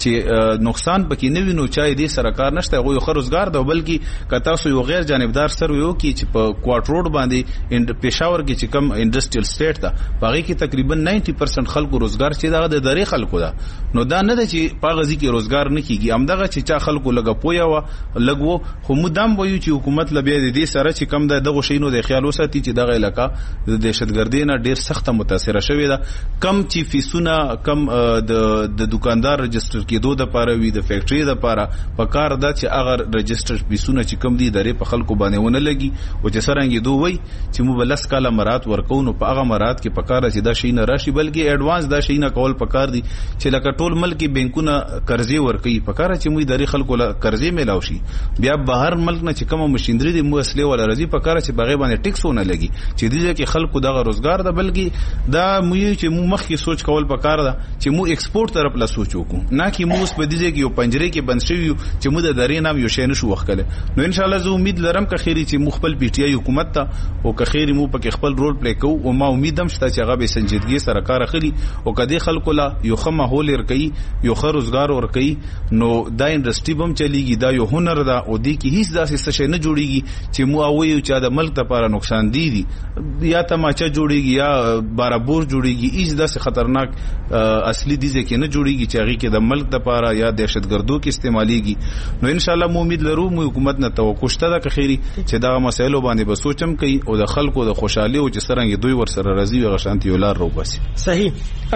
چې نقصان پکې نه وینو چای دې سرکار نشته غو یو خروزګار دا بلکې کتا سو یو غیر جانبدار سره یو کی چې په کوارټ روډ باندې اند پېښور کې چې کم انډستریل سټیټ دا باغی کې تقریبا نود پرسنټ خلکو روزګار چې دا د درې خلکو دا نو دا نه ده چې په غزي کې روزګار نه کیږي امدغه چې چا خلکو لګ پویا و لګو خو مدام وایو چې حکومت لبیا دې سره چې کم دغه شینو د خیال وساتي چې دغه علاقہ د دهشتګردۍ نه ډیر سخت متاثر شوې ده کم چې فیسونه کم د د دکاندار رجستر کېدو د پاره وي د فیکټري د پاره په کار ده چې اگر رجستر فیسونه چې کم دي درې په خلکو باندې ونه لګي او چې سرنګي دوی وای چې مو بلس کاله مراد ورکو نو په هغه مراد کې په کار چې دا شي نه راشي بلکې اډوانس دا شي نه کول په کار دي چې لکه ټول ملک بانکونه قرضې ورکي په کار چې مو درې خلکو له قرضې میلاو شي بیا بهر ملک نه چې کوم ماشينري دي مو اصلي ولا رضی په کار چې بغیر باندې ټیکس ونه لګي چې دې کې خلکو دغه روزګار ده بلکې دا مو چې مو مخکې سوچ کول په کار ده چې مو ایکسپورت طرف لا سوچ وکړو نه کې مو اوس په دې کې یو پنجره کې بند شوی چې مو د درې نام یو شی نشو وخکله نو ان شاء الله زه امید لرم که خیری چې مخبل پی ټی آی حکومت ته او که خیری مو پکې خپل رول پلی کوو او ما امیدم شته چې هغه به سنجیدګي سره کار اخلي او کدي خلکو لا یو خمه هول ورکي یو خر روزګار ورکي نو دا انډستری بم چلیږي دا یو هنر ده او دې کې هیڅ داسې څه شی نه جوړیږي چې مو اویو چې د ملک لپاره نقصان دی دي یا تماچا جوړیږي یا بارابور جوړیږي هیڅ داسې خطرناک اصلي دي چې نه جوړیږي چې هغه کې د ملک لپاره یا دهشتګردو کې استعماليږي نو ان شاء الله مو امید لرو مو حکومت نه توقع شته د خیری چې دا مسایلو باندې به سوچم کوي او د خلکو د خوشحالي او چې سرنګ دوی ور سره راضي او غشانتي ولار رو بس صحیح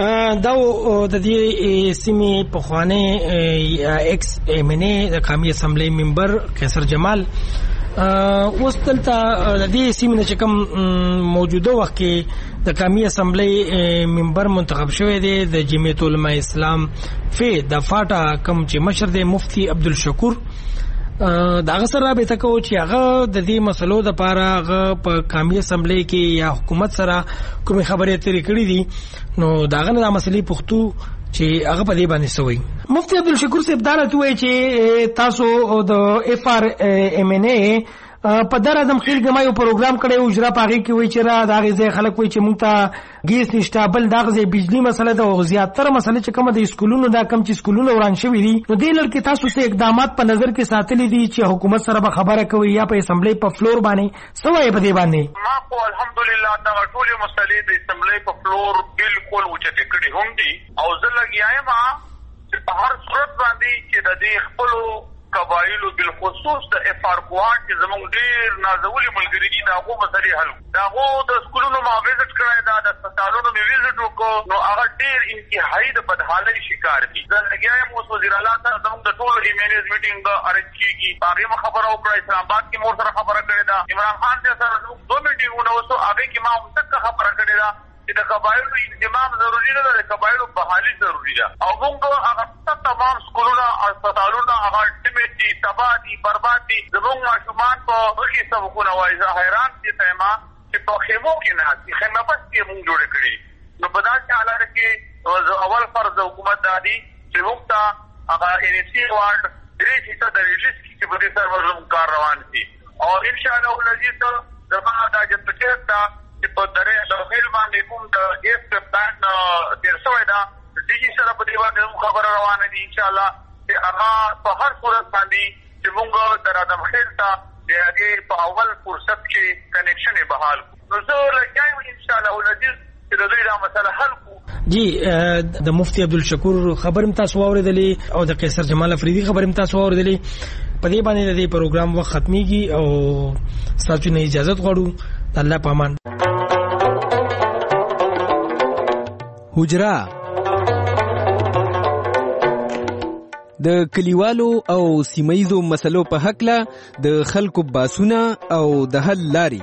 دا د دې سیمې په خوانه ایکس ایمنه د قومي اسمبلی ممبر قیصر جمال اوس دلته د دې سیمې چې کوم موجوده وخت کې د قومي اسمبلی ممبر منتخب شوی دی د جمعیت علماء اسلام فی د فاټا کوم چې مشر دی مفتی عبدالشکور دا غسر رابطه کو چې هغه د دې مسلو د پاره هغه په قومي اسمبلی کې یا حکومت سره کوم خبرې ترې کړې دي نو دا غنه د مسلې پختو چې هغه په دې باندې سوی مفتی عبدالشکور صاحب دا راته وایي چې تاسو د اف آر ام ان ای په در ادم خیل ګما یو پروګرام کړی او اجرا پاغي کې وای چې را دا غزه خلک وای چې مونږ ته ګیس نشته بل دا غزه بجلی مسله ده او زیاتره مسله چې کومه د اسکولونو دا کم چې اسکولونو وران شوی دي نو دې لړ کې تاسو څه اقدامات په نظر کې ساتلي دي چې حکومت سره به خبره کوي یا په اسمبلی په فلور باندې سوای په دې باندې ما خو الحمدلله دا ټول مسلې د اسمبلی په فلور بالکل وچته کړي هم دي او زه لګیایم چې په هر صورت باندې چې د دې خپل قبایلو بالخصوص خصوص د اف آر کوارټ چې زموږ ډیر نازولي ملګري دي دا هغه مسلې حل دا هغه د سکولونو ما وزټ کړای دا د هسپتالونو می وزټ وکړو نو هغه ډیر انتهایی د بدحالۍ شکار دي زه لګیایم اوس وزیر اعلی سره زموږ د ټولو ایمینز میټینګ ارنج کیږي هغه خبره وکړه اسلام آباد کې مور سره خبره کړې ده عمران خان سره زموږ دوه میټینګونه وسو هغه کې ما هم څه خبره کړې ده چې د قبایلو انضمام ضروری نه ده د قبایلو بحالي ضروری ده او موږ هغه تمام سکولونه هسپتالونه هغه ټیمټ دي تباہ دي برباد دي زموږ ماشومان په هغه سبقونه وایي زه حیران دي ته چې په خیمو کې نه دي خیمه بس کې موږ جوړ کړی نو په داسې حالت کې اول فرض حکومت دادي چې موږ ته هغه ان سی وارد درې فیصد ریلیز کې په دې سره موږ کار روان دي او ان شاء الله العزیز زموږ د جنتکه ته چې په درې د خیر باندې کوم د ایف پلان تیر شوی دا ډیجی سره په دې باندې خبره روانه دي ان شاء الله چې هغه په هر صورت باندې چې موږ د ادم خیر ته د هغه په اول فرصت کې کنیکشن بحال نو زه لګایم ان شاء الله العزیز چې د دې دا مسله حل کو جی د مفتی عبدالشکور خبرم تاسو اوریدلې او د قیصر جمال افریدي خبرم تاسو اوریدلې په دې باندې د پروګرام وخت ختميږي او تاسو نه اجازه غواړو الله پامان حجرا د کلیوالو او سیمایزو مسلو په حق له د خلکو باسونه او د حل لاري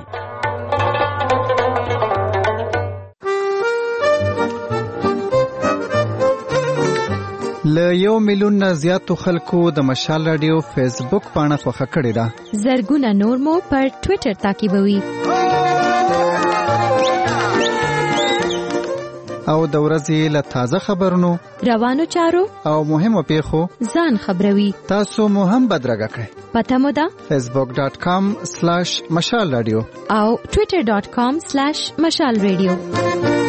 ل یو میلیون نه زیاتو خلکو د مشال رادیو فیسبوک پاڼه خوښه کړې ده زرګونه نور مو پر ټوئیټر تعقیبوي او د ورځې له تازه خبرونو روانو چارو او مهمو پیښو ځان خبروي تاسو مو هم بدرګه کړئ پته مو ده facebook dot com slash mashal radio او twitter dot com slash mashal radio